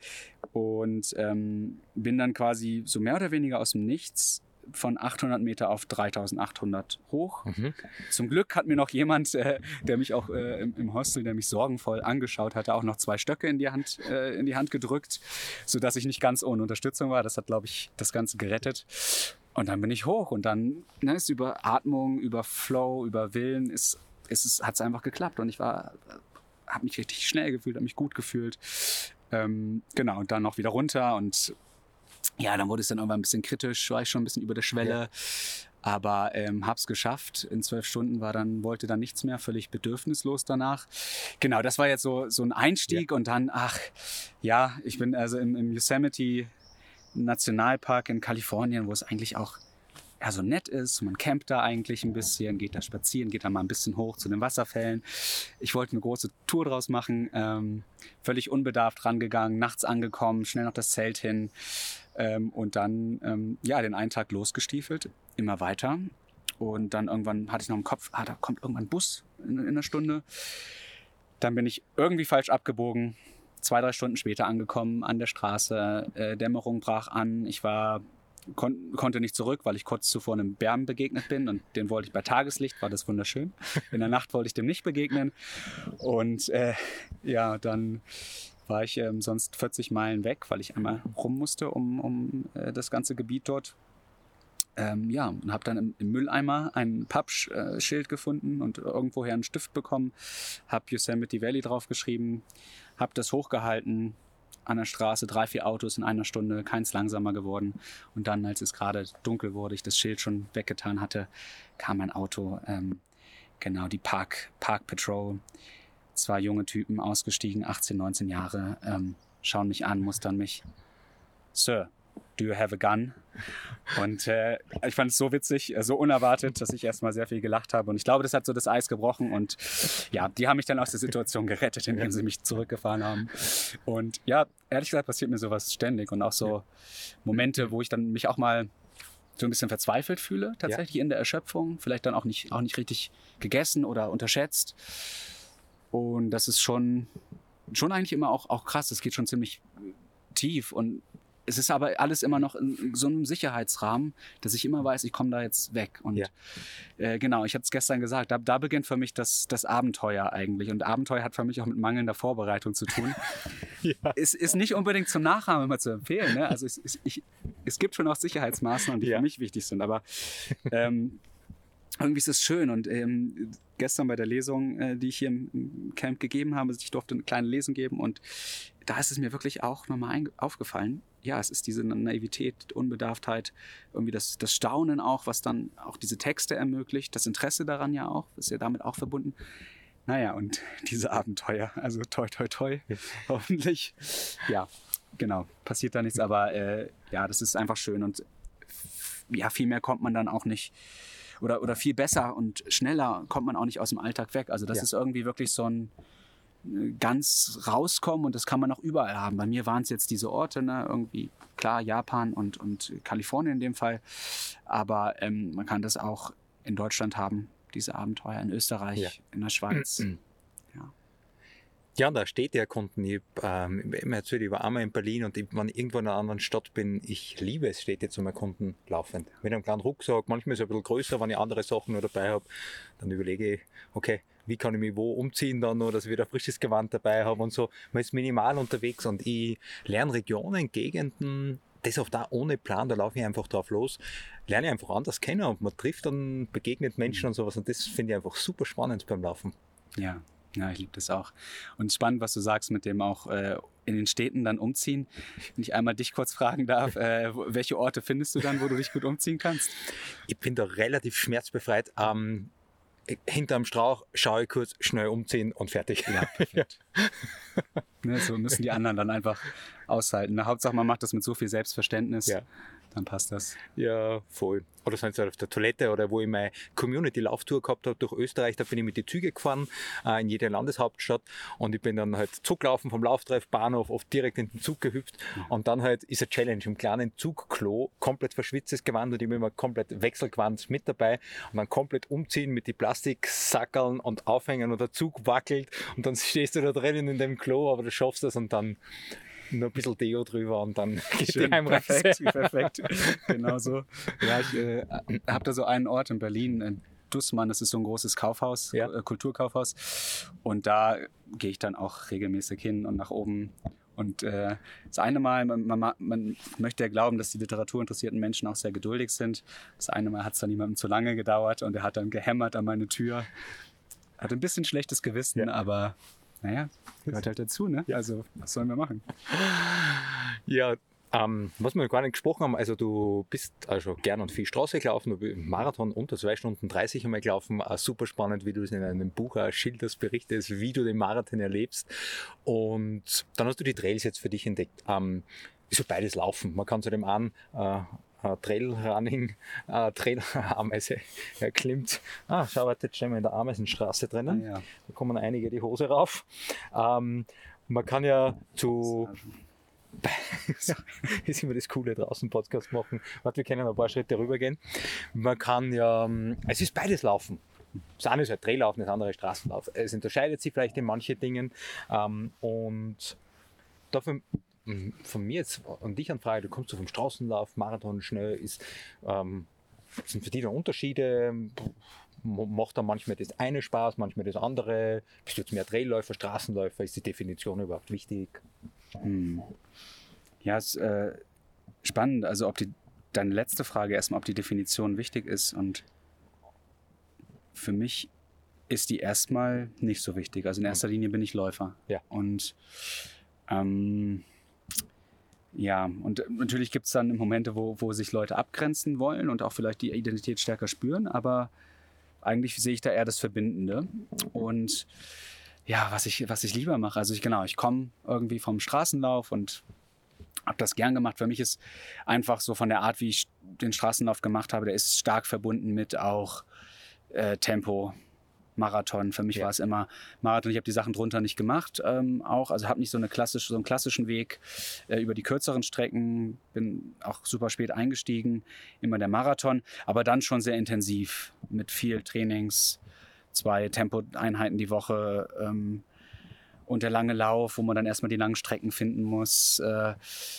Und ähm, bin dann quasi so mehr oder weniger aus dem Nichts von achthundert Meter auf dreitausendachthundert hoch. Mhm. Zum Glück hat mir noch jemand, äh, der mich auch äh, im, im Hostel, der mich sorgenvoll angeschaut hatte, auch noch zwei Stöcke in die Hand, äh, in die Hand gedrückt, sodass ich nicht ganz ohne Unterstützung war. Das hat, glaube ich, das Ganze gerettet. Und dann bin ich hoch und dann ne, ist über Atmung, über Flow, über Willen, ist, ist es, hat es einfach geklappt. Und ich war habe mich richtig schnell gefühlt, habe mich gut gefühlt. Ähm, genau, und dann noch wieder runter und ja, dann wurde es dann irgendwann ein bisschen kritisch, war ich schon ein bisschen über der Schwelle. Ja. Aber ähm, hab's geschafft. In zwölf Stunden war dann, wollte dann nichts mehr, völlig bedürfnislos danach. Genau, das war jetzt so, so ein Einstieg ja. Und dann, ach, ja, ich bin also im, im Yosemite Nationalpark in Kalifornien, wo es eigentlich auch ja, so nett ist. Man campt da eigentlich ein bisschen, geht da spazieren, geht da mal ein bisschen hoch zu den Wasserfällen. Ich wollte eine große Tour draus machen, ähm, völlig unbedarft rangegangen, nachts angekommen, schnell noch das Zelt hin. Ähm, und dann, ähm, ja, den einen Tag losgestiefelt, immer weiter. Und dann irgendwann hatte ich noch im Kopf, ah, da kommt irgendwann ein Bus in, in einer Stunde. Dann bin ich irgendwie falsch abgebogen, zwei, drei Stunden später angekommen an der Straße. Äh, Dämmerung brach an. Ich war, kon- konnte nicht zurück, weil ich kurz zuvor einem Bären begegnet bin. Und den wollte ich bei Tageslicht, war das wunderschön. In der Nacht wollte ich dem nicht begegnen. Und äh, ja, dann war ich ähm, sonst vierzig Meilen weg, weil ich einmal rum musste um, um äh, das ganze Gebiet dort. Ähm, ja, und habe dann im, im Mülleimer ein Pappschild gefunden und irgendwoher einen Stift bekommen, habe Yosemite Valley draufgeschrieben, habe das hochgehalten an der Straße, drei, vier Autos in einer Stunde, keins langsamer geworden. Und dann, als es gerade dunkel wurde, ich das Schild schon weggetan hatte, kam ein Auto, ähm, genau, die Park, Park Patrol. Zwei junge Typen ausgestiegen, achtzehn, neunzehn Jahre, ähm, schauen mich an, mustern mich. Sir, do you have a gun? Und äh, ich fand es so witzig, so unerwartet, dass ich erstmal sehr viel gelacht habe. Und ich glaube, das hat so das Eis gebrochen. Und ja, die haben mich dann aus der Situation gerettet, indem sie mich zurückgefahren haben. Und ja, ehrlich gesagt passiert mir sowas ständig. Und auch so Momente, wo ich dann mich auch mal so ein bisschen verzweifelt fühle, tatsächlich ja. in der Erschöpfung. Vielleicht dann auch nicht, auch nicht richtig gegessen oder unterschätzt. Und das ist schon, schon eigentlich immer auch, auch krass. Es geht schon ziemlich tief. Und es ist aber alles immer noch in so einem Sicherheitsrahmen, dass ich immer weiß, ich komme da jetzt weg. Und ja. äh, genau, ich hatte es gestern gesagt, da, da beginnt für mich das, das Abenteuer eigentlich. Und Abenteuer hat für mich auch mit mangelnder Vorbereitung zu tun. ja. Es ist nicht unbedingt zum Nachahmen immer zu empfehlen. Ne? Also es, es, ich, es gibt schon auch Sicherheitsmaßnahmen, die ja. für mich wichtig sind. Aber ähm, irgendwie ist es schön. Und ähm, gestern bei der Lesung, äh, die ich hier im Camp gegeben habe, ich durfte eine kleine Lesung geben und da ist es mir wirklich auch nochmal einge- aufgefallen. Ja, es ist diese Naivität, Unbedarftheit, irgendwie das, das Staunen auch, was dann auch diese Texte ermöglicht, das Interesse daran ja auch, ist ja damit auch verbunden. Naja, und diese Abenteuer, also toi, toi, toi, hoffentlich. Ja, genau, passiert da nichts, aber äh, ja, das ist einfach schön und f- ja, viel mehr kommt man dann auch nicht, oder, oder viel besser und schneller kommt man auch nicht aus dem Alltag weg. Also das ja. ist irgendwie wirklich so ein ganz rauskommen und das kann man auch überall haben. Bei mir waren es jetzt diese Orte, ne? Irgendwie klar Japan und, und Kalifornien in dem Fall, aber ähm, man kann das auch in Deutschland haben, diese Abenteuer, in Österreich, ja. in der Schweiz. ja. Ja, da Städte erkunden. Ich habe ähm, immer erzählt, ich war einmal in Berlin und ich, wenn ich irgendwo in einer anderen Stadt bin, ich liebe es, Städte zum Erkunden laufend. Mit einem kleinen Rucksack, manchmal ist es ein bisschen größer, wenn ich andere Sachen noch dabei habe, dann überlege ich, okay, wie kann ich mich wo umziehen dann noch, dass ich wieder frisches Gewand dabei habe und so. Man ist minimal unterwegs und ich lerne Regionen, Gegenden, das oft auch ohne Plan, da laufe ich einfach drauf los, lerne ich einfach anders kennen und man trifft dann, begegnet Menschen und sowas und das finde ich einfach super spannend beim Laufen. Ja. Ja, ich liebe das auch. Und spannend, was du sagst mit dem auch äh, in den Städten dann umziehen. Wenn ich einmal dich kurz fragen darf, äh, welche Orte findest du dann, wo du dich gut umziehen kannst? Ich bin da relativ schmerzbefreit. Ähm, hinterm Strauch schaue ich kurz, schnell umziehen und fertig. Ja, perfekt. ne, so müssen die anderen dann einfach aushalten. Na, Hauptsache, man macht das mit so viel Selbstverständnis. Ja. Dann passt das. Ja, voll. Oder sonst auf der Toilette oder wo ich meine Community-Lauftour gehabt habe durch Österreich, da bin ich mit den Zügen gefahren äh, in jede Landeshauptstadt und ich bin dann halt Zug gelaufen vom Lauftreff Bahnhof, oft direkt in den Zug gehüpft mhm. und dann halt ist eine Challenge im kleinen Zugklo, komplett verschwitztes Gewand und ich bin immer komplett Wechselgewand mit dabei und dann komplett umziehen mit die Plastiksackeln und aufhängen und der Zug wackelt und dann stehst du da drinnen in dem Klo, aber du schaffst das und dann noch ein bisschen Deo drüber und dann geht die Heimreise. Perfekt, perfekt. Genau so. Ja, ich äh, habe da so einen Ort in Berlin, in Dussmann, das ist so ein großes Kaufhaus, ja. äh, Kulturkaufhaus. Und da gehe ich dann auch regelmäßig hin und nach oben. Und äh, das eine Mal, man, man, man möchte ja glauben, dass die literaturinteressierten Menschen auch sehr geduldig sind. Das eine Mal hat es dann jemandem zu lange gedauert und er hat dann gehämmert an meine Tür. Hat ein bisschen schlechtes Gewissen, ja. aber naja, gehört halt dazu, ne? Also, was sollen wir machen? Ja, ähm, was wir gar nicht gesprochen haben, also du bist also gern und viel Straße gelaufen, du bist Marathon unter zwei Stunden dreißig einmal gelaufen, äh, super spannend, wie du es in einem Buch äh, schilderst, berichtest, wie du den Marathon erlebst, und dann hast du die Trails jetzt für dich entdeckt. Ähm, wieso beides laufen? Man kann zu dem einen äh, Uh, Trailrunning, uh, Trail-Ameise erklimmt. Ah, schau, warte, jetzt stehen wir in der Ameisenstraße drinnen. Ah, ja. Da kommen einige die Hose rauf. Ähm, man kann ja zu... Das ist immer das Coole, draußen Podcast machen. Warte, wir können ein paar Schritte rübergehen. Man kann ja... Es ist beides Laufen. Das eine ist halt Traillaufen, das andere ist Straßenlauf. Es unterscheidet sich vielleicht in manchen Dingen. Ähm, und dafür... Von mir jetzt an dich anfrage, du kommst so vom Straßenlauf, Marathon, schnell, ist, ähm, sind für dich da Unterschiede? Macht da manchmal das eine Spaß, manchmal das andere? Bist du jetzt mehr Trailläufer, Straßenläufer? Ist die Definition überhaupt wichtig? Hm. Ja, es ist äh, spannend. Also ob die, deine letzte Frage erstmal, ob die Definition wichtig ist, und für mich ist die erstmal nicht so wichtig. Also in erster Linie bin ich Läufer. Ja. Und ähm, ja, und natürlich gibt es dann Momente, wo, wo sich Leute abgrenzen wollen und auch vielleicht die Identität stärker spüren, aber eigentlich sehe ich da eher das Verbindende. Und ja, was ich, was ich lieber mache, also ich, genau, ich komme irgendwie vom Straßenlauf und habe das gern gemacht. Für mich ist einfach so von der Art, wie ich den Straßenlauf gemacht habe, der ist stark verbunden mit auch äh, Tempo, Marathon. Für mich ja. war es immer Marathon. Ich habe die Sachen drunter nicht gemacht, ähm, auch. Also habe nicht so, eine klassische, so einen klassischen Weg äh, über die kürzeren Strecken. Bin auch super spät eingestiegen, immer der Marathon. Aber dann schon sehr intensiv mit viel Trainings, zwei Tempoeinheiten die Woche ähm, und der lange Lauf, wo man dann erstmal die langen Strecken finden muss. Äh,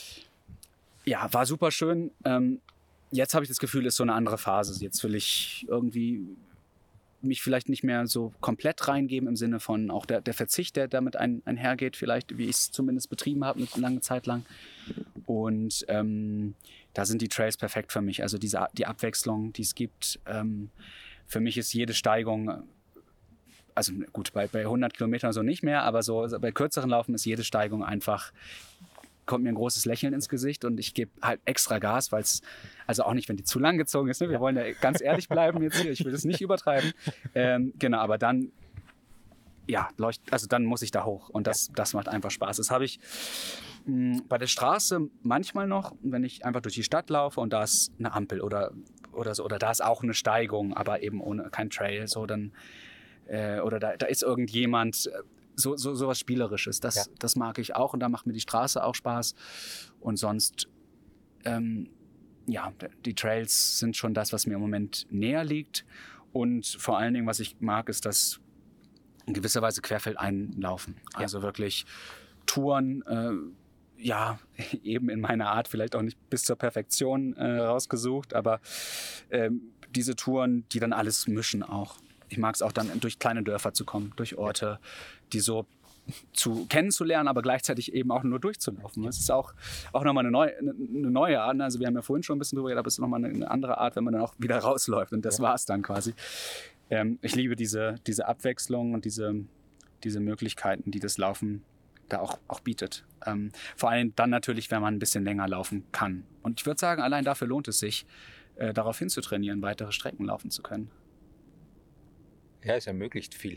ja, war super schön. Ähm, jetzt habe ich das Gefühl, es ist so eine andere Phase. Jetzt will ich irgendwie mich vielleicht nicht mehr so komplett reingeben im Sinne von auch der, der Verzicht, der damit ein, einhergeht, vielleicht, wie ich es zumindest betrieben habe, eine lange Zeit lang. Und ähm, da sind die Trails perfekt für mich. Also diese, die Abwechslung, die es gibt. Ähm, für mich ist jede Steigung, also gut, bei, bei hundert Kilometern so nicht mehr, aber so also bei kürzeren Laufen ist jede Steigung einfach, kommt mir ein großes Lächeln ins Gesicht, und ich gebe halt extra Gas, weil es, also auch nicht, wenn die zu lang gezogen ist, ne? Wir wollen ja ganz ehrlich bleiben jetzt hier, ich will das nicht übertreiben. Ähm, genau, aber dann, ja, leucht, also dann muss ich da hoch, und das, das macht einfach Spaß. Das habe ich mh, bei der Straße manchmal noch, wenn ich einfach durch die Stadt laufe und da ist eine Ampel oder, oder so, oder da ist auch eine Steigung, aber eben ohne kein Trail, so dann, äh, oder da, da ist irgendjemand, So, so, so was Spielerisches, das, ja. das mag ich auch, und da macht mir die Straße auch Spaß. Und sonst, ähm, ja, die Trails sind schon das, was mir im Moment näher liegt. Und vor allen Dingen, was ich mag, ist das in gewisser Weise querfeldein laufen. Ja. Also wirklich Touren, äh, ja, eben in meiner Art, vielleicht auch nicht bis zur Perfektion äh, rausgesucht, aber äh, diese Touren, die dann alles mischen auch. Ich mag es auch dann, durch kleine Dörfer zu kommen, durch Orte, die so zu kennenzulernen, aber gleichzeitig eben auch nur durchzulaufen. Das ist auch, auch nochmal eine neue, eine neue Art. Also wir haben ja vorhin schon ein bisschen drüber geredet, aber es ist nochmal eine andere Art, wenn man dann auch wieder rausläuft. Und das ja. war es dann quasi. Ähm, ich liebe diese, diese Abwechslung und diese, diese Möglichkeiten, die das Laufen da auch, auch bietet. Ähm, vor allem dann natürlich, wenn man ein bisschen länger laufen kann. Und ich würde sagen, allein dafür lohnt es sich, äh, darauf hinzutrainieren, weitere Strecken laufen zu können. Ja, es ermöglicht viel.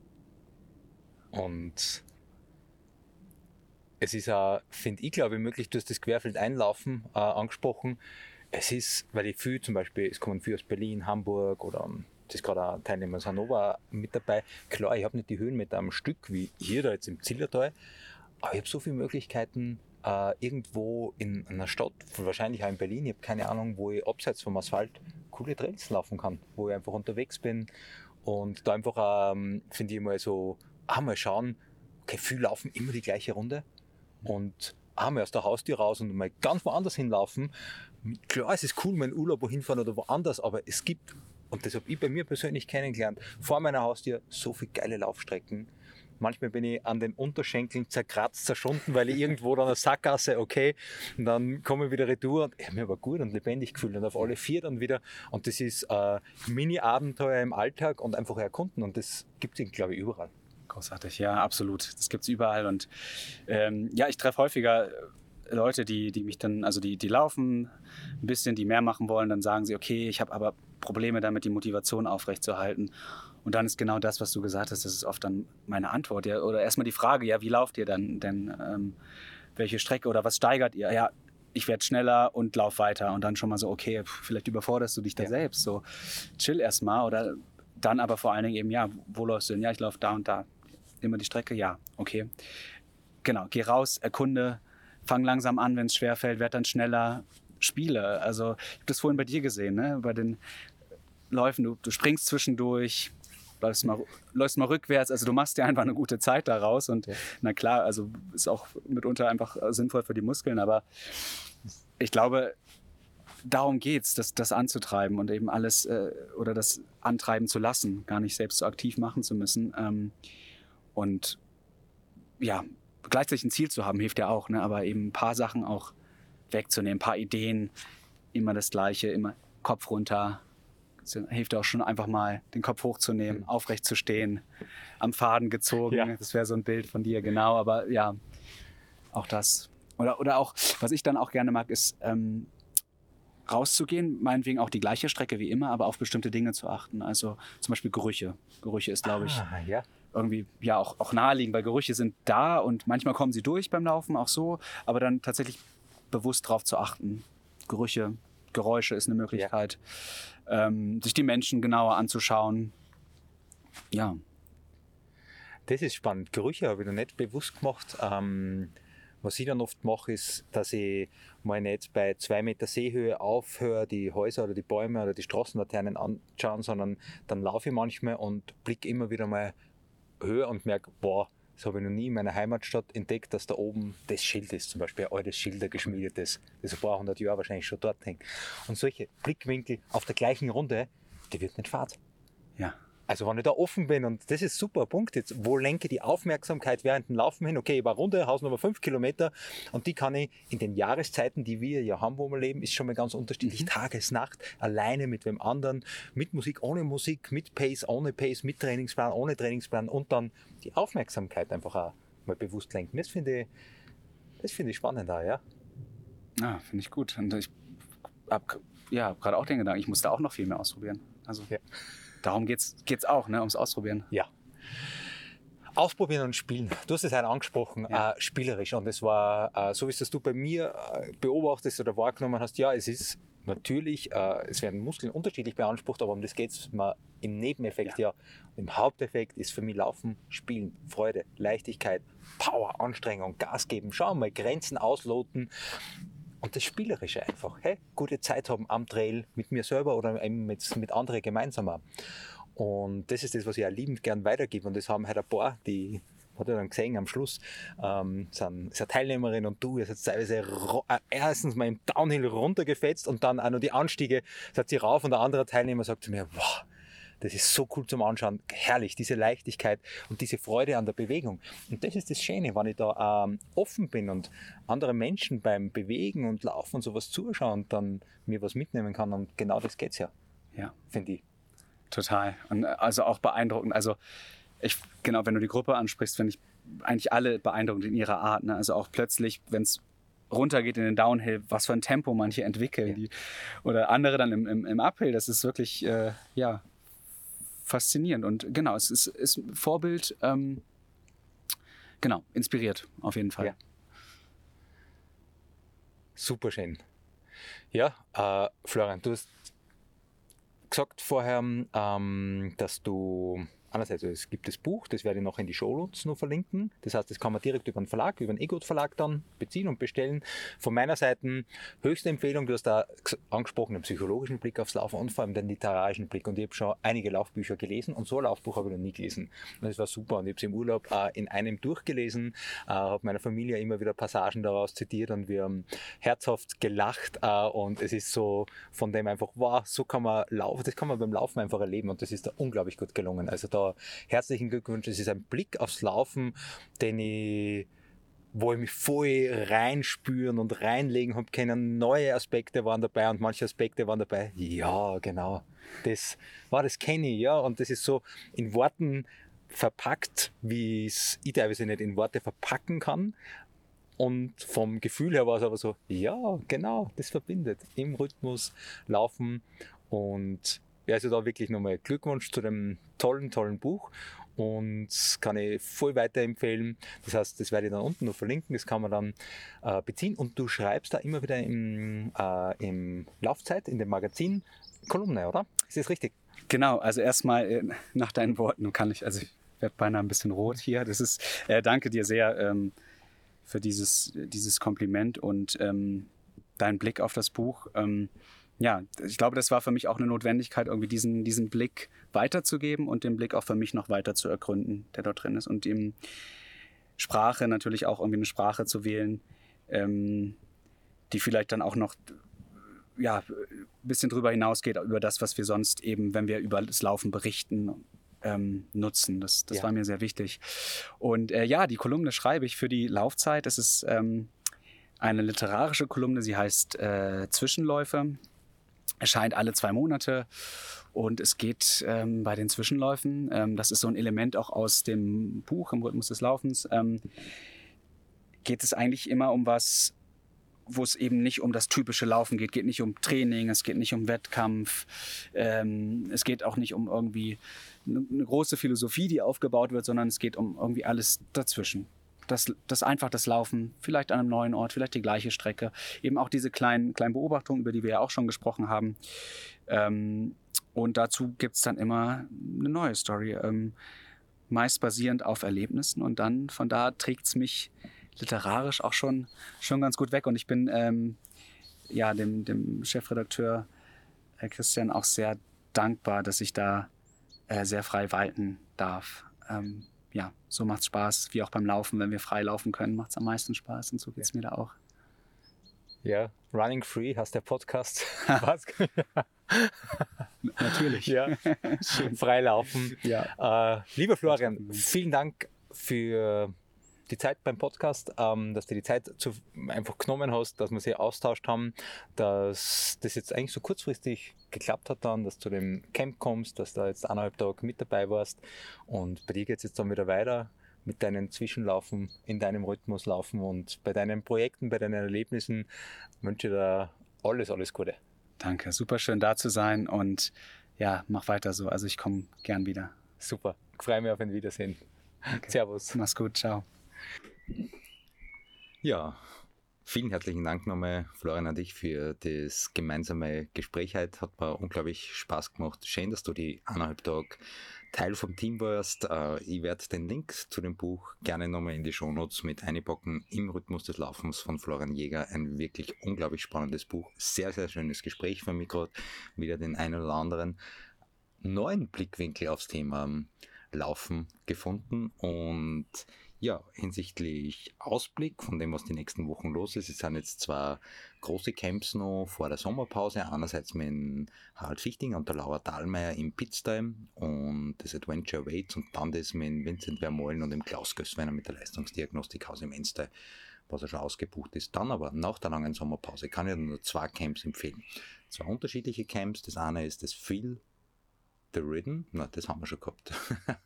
Und es ist auch, finde ich, glaube ich, möglich, du hast das Querfeldeinlaufen äh, angesprochen. Es ist, weil ich viel zum Beispiel, es kommen viele aus Berlin, Hamburg oder das ist gerade ein Teilnehmer aus Hannover mit dabei. Klar, ich habe nicht die Höhenmeter am Stück wie hier da jetzt im Zillertal, aber ich habe so viele Möglichkeiten äh, irgendwo in einer Stadt, wahrscheinlich auch in Berlin, ich habe keine Ahnung, wo ich abseits vom Asphalt coole Trails laufen kann, wo ich einfach unterwegs bin. Und da einfach, ähm, finde ich mal so, auch mal schauen, okay, viele laufen immer die gleiche Runde, und auch mal aus der Haustür raus und mal ganz woanders hinlaufen. Klar, es ist cool, mal in Urlaub wohin fahren oder woanders, aber es gibt, und das habe ich bei mir persönlich kennengelernt, vor meiner Haustür so viele geile Laufstrecken. Manchmal bin ich an den Unterschenkeln zerkratzt, zerschunden, weil ich irgendwo dann eine Sackgasse, okay, und dann komme ich wieder retour und ich habe mich aber gut und lebendig gefühlt und auf alle vier dann wieder. Und das ist äh, Mini-Abenteuer im Alltag und einfach erkunden, und das gibt es, glaube ich, überall. Großartig, ja, absolut. Das gibt's überall und ähm, ja, ich treffe häufiger Leute, die, die mich dann, also die, die laufen ein bisschen, die mehr machen wollen, dann sagen sie, okay, ich habe aber Probleme damit, die Motivation aufrechtzuerhalten. Und dann ist genau das, was du gesagt hast, das ist oft dann meine Antwort. Ja, oder erstmal die Frage, ja, wie lauft ihr dann denn? Ähm, welche Strecke oder was steigert ihr? Ja, ich werde schneller und lauf weiter. Und dann schon mal so, okay, vielleicht überforderst du dich da ja. selbst. So, chill erstmal. Oder dann aber vor allen Dingen eben, ja, wo läufst du denn? Ja, ich laufe da und da. Immer die Strecke? Ja, okay. Genau, geh raus, erkunde, fang langsam an, wenn es schwerfällt, werd dann schneller, spiele. Also ich habe das vorhin bei dir gesehen, ne? Bei den Läufen, du, du springst zwischendurch, läufst mal, läufst mal rückwärts, also du machst dir einfach eine gute Zeit daraus und ja. na klar, also ist auch mitunter einfach sinnvoll für die Muskeln, aber ich glaube, darum geht's, das, das anzutreiben und eben alles äh, oder das antreiben zu lassen, gar nicht selbst so aktiv machen zu müssen. Ähm, und ja, gleichzeitig ein Ziel zu haben, hilft ja auch, ne? Aber eben ein paar Sachen auch wegzunehmen, ein paar Ideen, immer das Gleiche, immer Kopf runter. Das hilft auch schon einfach mal, den Kopf hochzunehmen, mhm. aufrecht zu stehen, am Faden gezogen. Ja. Das wäre so ein Bild von dir, genau. Aber ja, auch das. Oder, oder auch, was ich dann auch gerne mag, ist ähm, rauszugehen, meinetwegen auch die gleiche Strecke wie immer, aber auf bestimmte Dinge zu achten. Also zum Beispiel Gerüche. Gerüche ist, glaube ich, ah, ja. irgendwie ja auch, auch naheliegend, weil Gerüche sind da und manchmal kommen sie durch beim Laufen, auch so, aber dann tatsächlich bewusst drauf zu achten. Gerüche, Geräusche ist eine Möglichkeit, ja. ähm, sich die Menschen genauer anzuschauen. Ja. Das ist spannend. Gerüche habe ich noch nicht bewusst gemacht. Ähm, was ich dann oft mache, ist, dass ich mal nicht bei zwei Meter Seehöhe aufhöre, die Häuser oder die Bäume oder die Straßenlaternen anschauen, sondern dann laufe ich manchmal und blicke immer wieder mal höher und merke, boah, das habe ich noch nie in meiner Heimatstadt entdeckt, dass da oben das Schild ist, zum Beispiel ein altes Schild, ein geschmiedetes, das ein paar hundert Jahre wahrscheinlich schon dort hängt. Und solche Blickwinkel auf der gleichen Runde, die wird nicht fad. Ja. Also wenn ich da offen bin, und das ist ein super Punkt jetzt, wo lenke ich die Aufmerksamkeit während dem Laufen hin? Okay, ich war Runde, Hausnummer fünf Kilometer und die kann ich in den Jahreszeiten, die wir ja haben, wo wir leben, ist schon mal ganz unterschiedlich. Mhm. Tages, Nacht, alleine mit wem anderen, mit Musik, ohne Musik, mit Pace, ohne Pace, mit Trainingsplan, ohne Trainingsplan und dann die Aufmerksamkeit einfach auch mal bewusst lenken. Das finde ich, das finde ich spannend da, ja. Ja, finde ich gut. Und ich habe ja, gerade auch den Gedanken, ich muss da auch noch viel mehr ausprobieren. Also ja. Darum geht's, geht's auch, ne, ums Ausprobieren. Ja. Ausprobieren und spielen. Du hast es halt angesprochen, ja. äh, spielerisch. Und es war, äh, so wie es das du bei mir äh, beobachtest oder wahrgenommen hast, ja, es ist natürlich, äh, es werden Muskeln unterschiedlich beansprucht, aber um das geht es mal im Nebeneffekt ja. ja. Im Haupteffekt ist für mich Laufen, Spielen, Freude, Leichtigkeit, Power, Anstrengung, Gas geben, schauen mal, Grenzen ausloten. Und das Spielerische einfach, hey, gute Zeit haben am Trail mit mir selber oder eben mit, mit anderen gemeinsam auch. Und das ist das, was ich auch liebend gern weitergebe. Und das haben halt ein paar, die hat er dann gesehen am Schluss, ähm, sind, ist eine Teilnehmerin und du, ihr seid teilweise äh, erstens mal im Downhill runtergefetzt und dann auch noch die Anstiege, seid sie rauf und der andere Teilnehmer sagt zu mir, wow, das ist so cool zum Anschauen, herrlich, diese Leichtigkeit und diese Freude an der Bewegung. Und das ist das Schöne, wenn ich da ähm, offen bin und andere Menschen beim Bewegen und Laufen und sowas zuschauen und dann mir was mitnehmen kann. Und genau das geht's ja, ja. finde ich. Total. Und also auch beeindruckend. Also ich, genau, wenn du die Gruppe ansprichst, finde ich eigentlich alle beeindruckend in ihrer Art. Ne? Also auch plötzlich, wenn es runtergeht in den Downhill, was für ein Tempo manche entwickeln. Ja. Die, oder andere dann im, im, im Uphill. Das ist wirklich, äh, ja, faszinierend. Und genau, es ist, ist ein Vorbild, ähm, genau, inspiriert auf jeden Fall. Ja. Super schön. Ja, äh, Florian, du hast gesagt vorher, ähm, dass du einerseits, es gibt das Buch, das werde ich noch in die Shownotes noch verlinken. Das heißt, das kann man direkt über den Verlag, über den Egot Verlag dann beziehen und bestellen. Von meiner Seite höchste Empfehlung, du hast da angesprochen, den psychologischen Blick aufs Laufen und vor allem den literarischen Blick. Und ich habe schon einige Laufbücher gelesen und so ein Laufbuch habe ich noch nie gelesen. Und das war super und ich habe es im Urlaub äh, in einem durchgelesen, äh, habe meiner Familie immer wieder Passagen daraus zitiert und wir haben herzhaft gelacht äh, und es ist so von dem einfach, wow, so kann man laufen, das kann man beim Laufen einfach erleben und das ist da unglaublich gut gelungen. Also da herzlichen Glückwunsch. Es ist ein Blick aufs Laufen, den ich, wo ich mich voll reinspüren und reinlegen habe können. Neue Aspekte waren dabei und manche Aspekte waren dabei. Ja, genau. Das war das kenne ich, ja. Und das ist so in Worten verpackt, wie es ich teilweise nicht in Worte verpacken kann. Und vom Gefühl her war es aber so, ja, genau, das verbindet. Im Rhythmus laufen. Und ja, also da wirklich nochmal Glückwunsch zu dem tollen, tollen Buch. Und kann ich voll weiterempfehlen. Das heißt, das werde ich dann unten noch verlinken, das kann man dann äh, beziehen. Und du schreibst da immer wieder im, äh, im Laufzeit, in dem Magazin, Kolumne, oder? Ist das richtig? Genau, also erstmal äh, nach deinen Worten kann ich, also ich werde beinahe ein bisschen rot hier. Das ist, äh, danke dir sehr ähm, für dieses, dieses Kompliment und ähm, deinen Blick auf das Buch. Ähm, ja, ich glaube, das war für mich auch eine Notwendigkeit, irgendwie diesen, diesen Blick weiterzugeben und den Blick auch für mich noch weiter zu ergründen, der dort drin ist. Und eben Sprache, natürlich auch irgendwie eine Sprache zu wählen, ähm, die vielleicht dann auch noch ja, ein bisschen drüber hinausgeht, über das, was wir sonst eben, wenn wir über das Laufen berichten, ähm, nutzen. Das, das Ja. war mir sehr wichtig. Und äh, ja, die Kolumne schreibe ich für die Laufzeit. Es ist ähm, eine literarische Kolumne, sie heißt äh, Zwischenläufe. Erscheint alle zwei Monate und es geht ähm, bei den Zwischenläufen, ähm, das ist so ein Element auch aus dem Buch, im Rhythmus des Laufens, ähm, geht es eigentlich immer um was, wo es eben nicht um das typische Laufen geht, geht nicht um Training, es geht nicht um Wettkampf, ähm, es geht auch nicht um irgendwie eine, eine große Philosophie, die aufgebaut wird, sondern es geht um irgendwie alles dazwischen. Das, das einfach das Laufen, vielleicht an einem neuen Ort, vielleicht die gleiche Strecke. Eben auch diese kleinen, kleinen Beobachtungen, über die wir ja auch schon gesprochen haben. Ähm, und dazu gibt es dann immer eine neue Story, ähm, meist basierend auf Erlebnissen. Und dann von da trägt es mich literarisch auch schon, schon ganz gut weg. Und ich bin ähm, ja, dem, dem Chefredakteur äh, Christian auch sehr dankbar, dass ich da äh, sehr frei walten darf. Ähm, Ja, so macht's Spaß, wie auch beim Laufen. Wenn wir frei laufen können, macht's am meisten Spaß und so geht's ja. mir da auch. Ja, Running Free heißt der Podcast. Was? Natürlich. Ja, schön frei laufen. Ja. Äh, lieber Florian, vielen Dank für die Zeit beim Podcast, ähm, dass du die Zeit zu, einfach genommen hast, dass wir sie austauscht haben, dass das jetzt eigentlich so kurzfristig geklappt hat dann, dass du zu dem Camp kommst, dass du jetzt eineinhalb Tage mit dabei warst und bei dir geht es jetzt dann wieder weiter mit deinen Zwischenlaufen, in deinem Rhythmus laufen und bei deinen Projekten, bei deinen Erlebnissen wünsche ich dir alles, alles Gute. Danke, super schön da zu sein und ja, mach weiter so, also ich komme gern wieder. Super, ich freue mich auf ein Wiedersehen. Okay. Servus. Mach's gut, ciao. Ja, vielen herzlichen Dank nochmal, Florian, an dich für das gemeinsame Gespräch heute. Hat mir unglaublich Spaß gemacht. Schön, dass du die eineinhalb Tage Teil vom Team warst. Ich werde den Link zu dem Buch gerne nochmal in die Shownotes mit einpacken. Im Rhythmus des Laufens von Florian Jäger. Ein wirklich unglaublich spannendes Buch. Sehr, sehr schönes Gespräch für mich gerade. Wieder den einen oder anderen neuen Blickwinkel aufs Thema Laufen gefunden und ja, hinsichtlich Ausblick von dem, was die nächsten Wochen los ist. Es sind jetzt zwei große Camps noch vor der Sommerpause. Einerseits mit Harald Fichtinger und der Laura Dahlmeier im Pitztal und das Adventure Weights und dann das mit Vincent Vermeulen und dem Klaus Gößweiner mit der Leistungsdiagnostikhaus im Enstal, was ja schon ausgebucht ist. Dann aber nach der langen Sommerpause kann ich nur zwei Camps empfehlen. Zwei unterschiedliche Camps. Das eine ist das Feel the Rhythm. Na, das haben wir schon gehabt.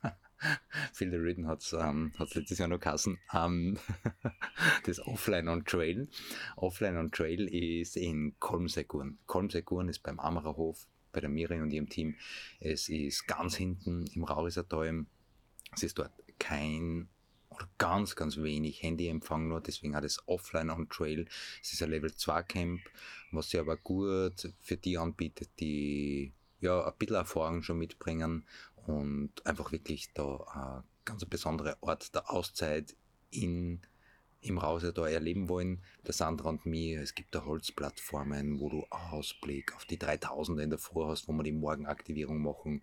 Feel the Rhythm hat es ähm, letztes Jahr noch geheißen. Ähm, das Offline on Trail. Offline on Trail ist in Kolmsegurn. Kolmsegurn ist beim Amererhof, bei der Miri und ihrem Team. Es ist ganz hinten im Raurisertal. Es ist dort kein oder ganz, ganz wenig Handyempfang nur, deswegen auch das Offline on Trail. Es ist ein Level zwei Camp, was sich aber gut für die anbietet, die ja ein bisschen Erfahrung schon mitbringen und einfach wirklich da ein ganz besonderer Ort der Auszeit in, im Raurisertal erleben wollen. Der Sandra und mir, es gibt da Holzplattformen, wo du Ausblick auf die dreitausender in der Früh hast, wo wir die Morgenaktivierung machen,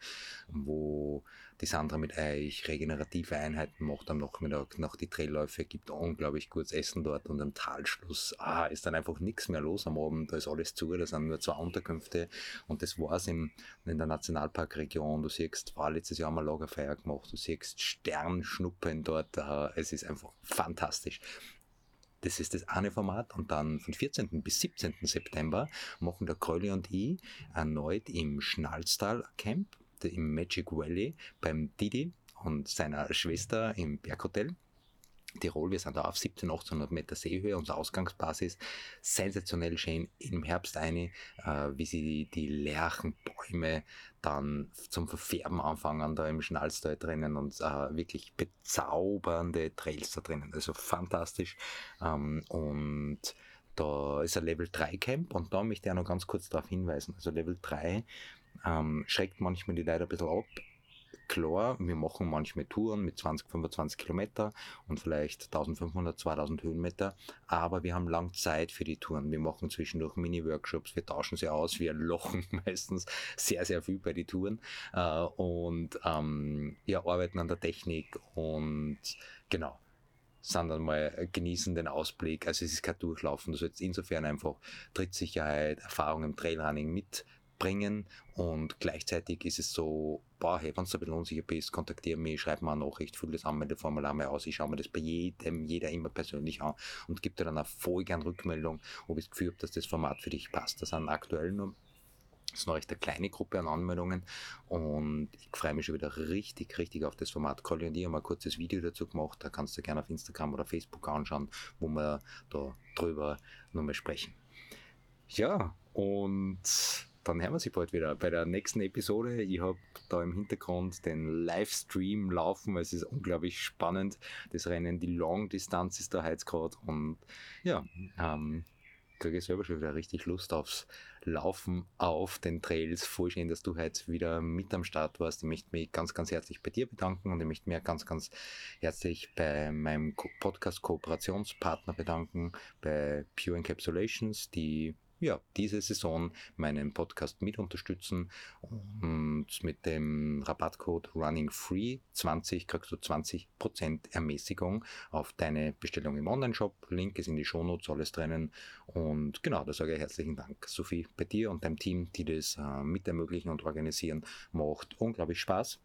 wo die Sandra mit euch regenerative Einheiten macht am Nachmittag nach die Trailläufe, gibt unglaublich gutes Essen dort und am Talschluss ah, ist dann einfach nichts mehr los am Abend, da ist alles zu, da sind nur zwei Unterkünfte und das war's im, in der Nationalparkregion. Du siehst, war letztes Jahr haben wir Lagerfeuer gemacht, du siehst Sternschnuppen dort, uh, es ist einfach fantastisch. Das ist das eine Format und dann von vierzehnten bis siebzehnten September machen der Krölli und ich erneut im Schnalztal Camp, im Magic Valley beim Didi und seiner Schwester im Berghotel Tirol. Wir sind da auf siebzehnhundert, achtzehnhundert Meter Seehöhe, unsere Ausgangsbasis. Sensationell schön im Herbst eine, äh, wie sie die Lärchenbäume dann zum Verfärben anfangen, da im Schnalztal drinnen und äh, wirklich bezaubernde Trails da drinnen. Also fantastisch. Ähm, und da ist ein Level drei Camp und da möchte ich auch noch ganz kurz darauf hinweisen. Also Level drei ähm, schreckt manchmal die Leute ein bisschen ab. Klar, wir machen manchmal Touren mit zwanzig, fünfundzwanzig Kilometer und vielleicht eintausendfünfhundert, zweitausend Höhenmeter, aber wir haben lang Zeit für die Touren. Wir machen zwischendurch Mini-Workshops, wir tauschen sie aus, wir lochen meistens sehr, sehr viel bei den Touren äh, und ähm, ja, arbeiten an der Technik und genau, sind dann mal genießen den Ausblick. Also es ist kein Durchlaufen, du sollst insofern einfach Trittsicherheit, Erfahrung im Trailrunning mitbringen und gleichzeitig ist es so, boah, hey, wenn du ein bisschen unsicher bist, kontaktiere mich, schreib mir eine Nachricht, fülle das Anmeldeformular mal aus, ich schaue mir das bei jedem, jeder immer persönlich an und gebe dir dann eine voll gern Rückmeldung, ob ich das Gefühl habe, dass das Format für dich passt. Das sind aktuell nur Das ist noch recht eine kleine Gruppe an Anmeldungen und ich freue mich schon wieder richtig, richtig auf das Format. Colli und ich haben ein kurzes Video dazu gemacht, da kannst du gerne auf Instagram oder Facebook anschauen, wo wir da drüber nochmal sprechen. Ja, und dann hören wir sie bald wieder bei der nächsten Episode. Ich habe da im Hintergrund den Livestream laufen, es ist unglaublich spannend. Das Rennen, die Long-Distanz ist da heute gerade und ja, ähm, kriege ich selber schon wieder richtig Lust aufs Laufen auf den Trails. Voll schön, dass du heute wieder mit am Start warst. Ich möchte mich ganz, ganz herzlich bei dir bedanken und ich möchte mich ganz, ganz herzlich bei meinem Podcast-Kooperationspartner bedanken, bei Pure Encapsulations, die ja, diese Saison meinen Podcast mit unterstützen und mit dem Rabattcode Running Free zwanzig kriegst du zwanzig Prozent Ermäßigung auf deine Bestellung im Onlineshop. Link ist in die Shownotes, alles drinnen und genau, da sage ich herzlichen Dank. Sophie, bei dir und deinem Team, die das äh, mit ermöglichen und organisieren, macht unglaublich Spaß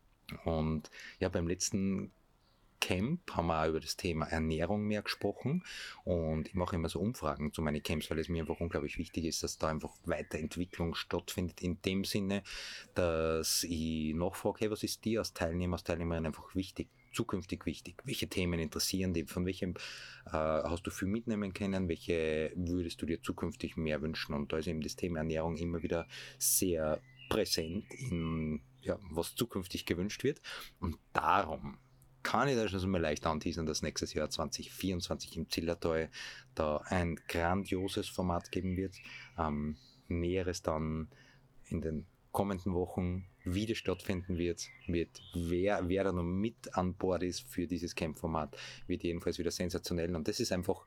und ja, beim letzten Camp haben wir auch über das Thema Ernährung mehr gesprochen und ich mache immer so Umfragen zu meinen Camps, weil es mir einfach unglaublich wichtig ist, dass da einfach Weiterentwicklung stattfindet in dem Sinne, dass ich nachfrage, hey, was ist dir als Teilnehmer, als Teilnehmerin einfach wichtig, zukünftig wichtig, welche Themen interessieren dich, von welchem äh, hast du viel mitnehmen können, welche würdest du dir zukünftig mehr wünschen und da ist eben das Thema Ernährung immer wieder sehr präsent in, ja, was zukünftig gewünscht wird und darum kann ich da schon mal leicht anteasern, dass nächstes Jahr zwanzig vierundzwanzig im Zillertal da ein grandioses Format geben wird. Ähm, Näheres dann in den kommenden Wochen wieder stattfinden wird, wird wer, wer da noch mit an Bord ist für dieses Camp-Format, wird jedenfalls wieder sensationell und das ist einfach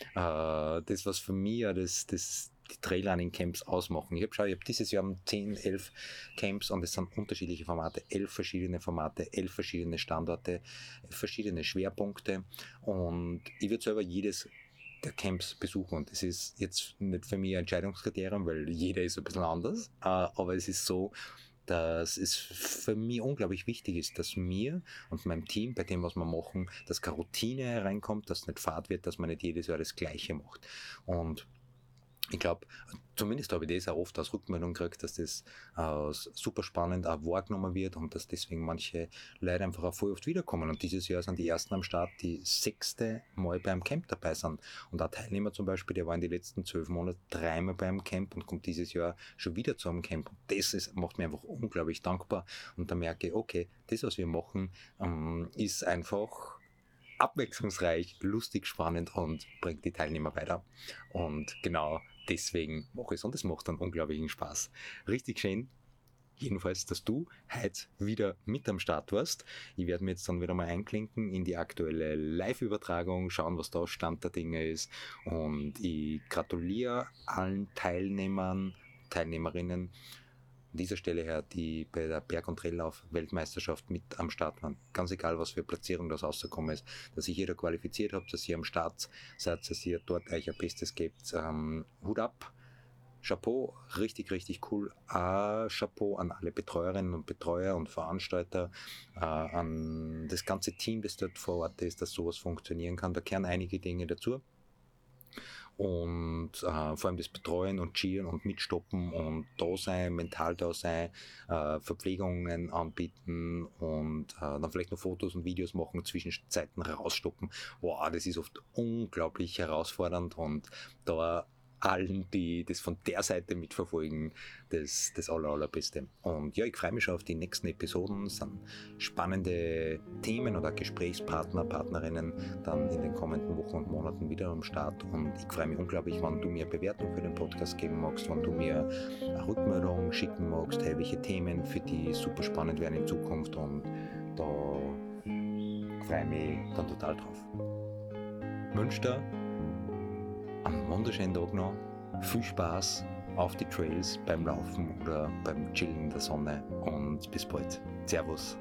äh, das, was für mich ja das, das die Trailrunning-Camps ausmachen. Ich habe schon, ich habe dieses Jahr zehn, elf Camps und es sind unterschiedliche Formate, elf verschiedene Formate, elf verschiedene Standorte, verschiedene Schwerpunkte und ich würde selber jedes der Camps besuchen und das ist jetzt nicht für mich ein Entscheidungskriterium, weil jeder ist ein bisschen anders, aber es ist so, dass es für mich unglaublich wichtig ist, dass mir und meinem Team bei dem, was wir machen, dass keine Routine hereinkommt, dass es nicht Fahrt wird, dass man nicht jedes Jahr das Gleiche macht und ich glaube, zumindest habe ich das auch oft als Rückmeldung gekriegt, dass das äh, super spannend auch wahrgenommen wird und dass deswegen manche Leute einfach auch voll oft wiederkommen. Und dieses Jahr sind die ersten am Start, die sechste Mal beim Camp dabei sind. Und ein Teilnehmer zum Beispiel, der war in den letzten zwölf Monaten dreimal beim Camp und kommt dieses Jahr schon wieder zu einem Camp. Und das ist, macht mich einfach unglaublich dankbar. Und da merke ich, okay, das, was wir machen, ähm, ist einfach abwechslungsreich, lustig, spannend und bringt die Teilnehmer weiter. Und genau deswegen mache ich es und es macht dann unglaublichen Spaß. Richtig schön, jedenfalls, dass du heute wieder mit am Start warst. Ich werde mir jetzt dann wieder mal einklinken in die aktuelle Live-Übertragung, schauen, was da Stand der Dinge ist. Und ich gratuliere allen Teilnehmern, Teilnehmerinnen, an dieser Stelle her, die bei der Berg- und Traillauf-Weltmeisterschaft mit am Start waren. Ganz egal, was für Platzierung das rausgekommen ist, dass sich jeder qualifiziert habt, dass ihr am Start seid, dass ihr dort euch ein Bestes gebt. Ähm, Hut ab, Chapeau, richtig, richtig cool. Äh, Chapeau an alle Betreuerinnen und Betreuer und Veranstalter, äh, an das ganze Team, das dort vor Ort ist, dass sowas funktionieren kann. Da kehren einige Dinge dazu. und äh, vor allem das Betreuen und Cheeren und Mitstoppen und da sein, mental da sein, äh, Verpflegungen anbieten und äh, dann vielleicht noch Fotos und Videos machen, Zwischenzeiten rausstoppen. Wow, das ist oft unglaublich herausfordernd und da allen, die das von der Seite mitverfolgen, das, das aller, allerbeste. Und ja, ich freue mich schon auf die nächsten Episoden. Es sind spannende Themen oder Gesprächspartner, Partnerinnen dann in den kommenden Wochen und Monaten wieder am Start. Und ich freue mich unglaublich, wenn du mir eine Bewertung für den Podcast geben magst, wenn du mir eine Rückmeldung schicken magst, hey, welche Themen für die super spannend werden in Zukunft. Und da freue ich mich dann total drauf. Ich wünsche dir einen wunderschönen Tag noch, viel Spaß auf die Trails beim Laufen oder beim Chillen in der Sonne und bis bald. Servus.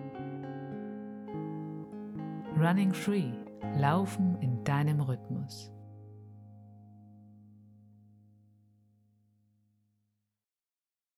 Running Free. Laufen in deinem Rhythmus.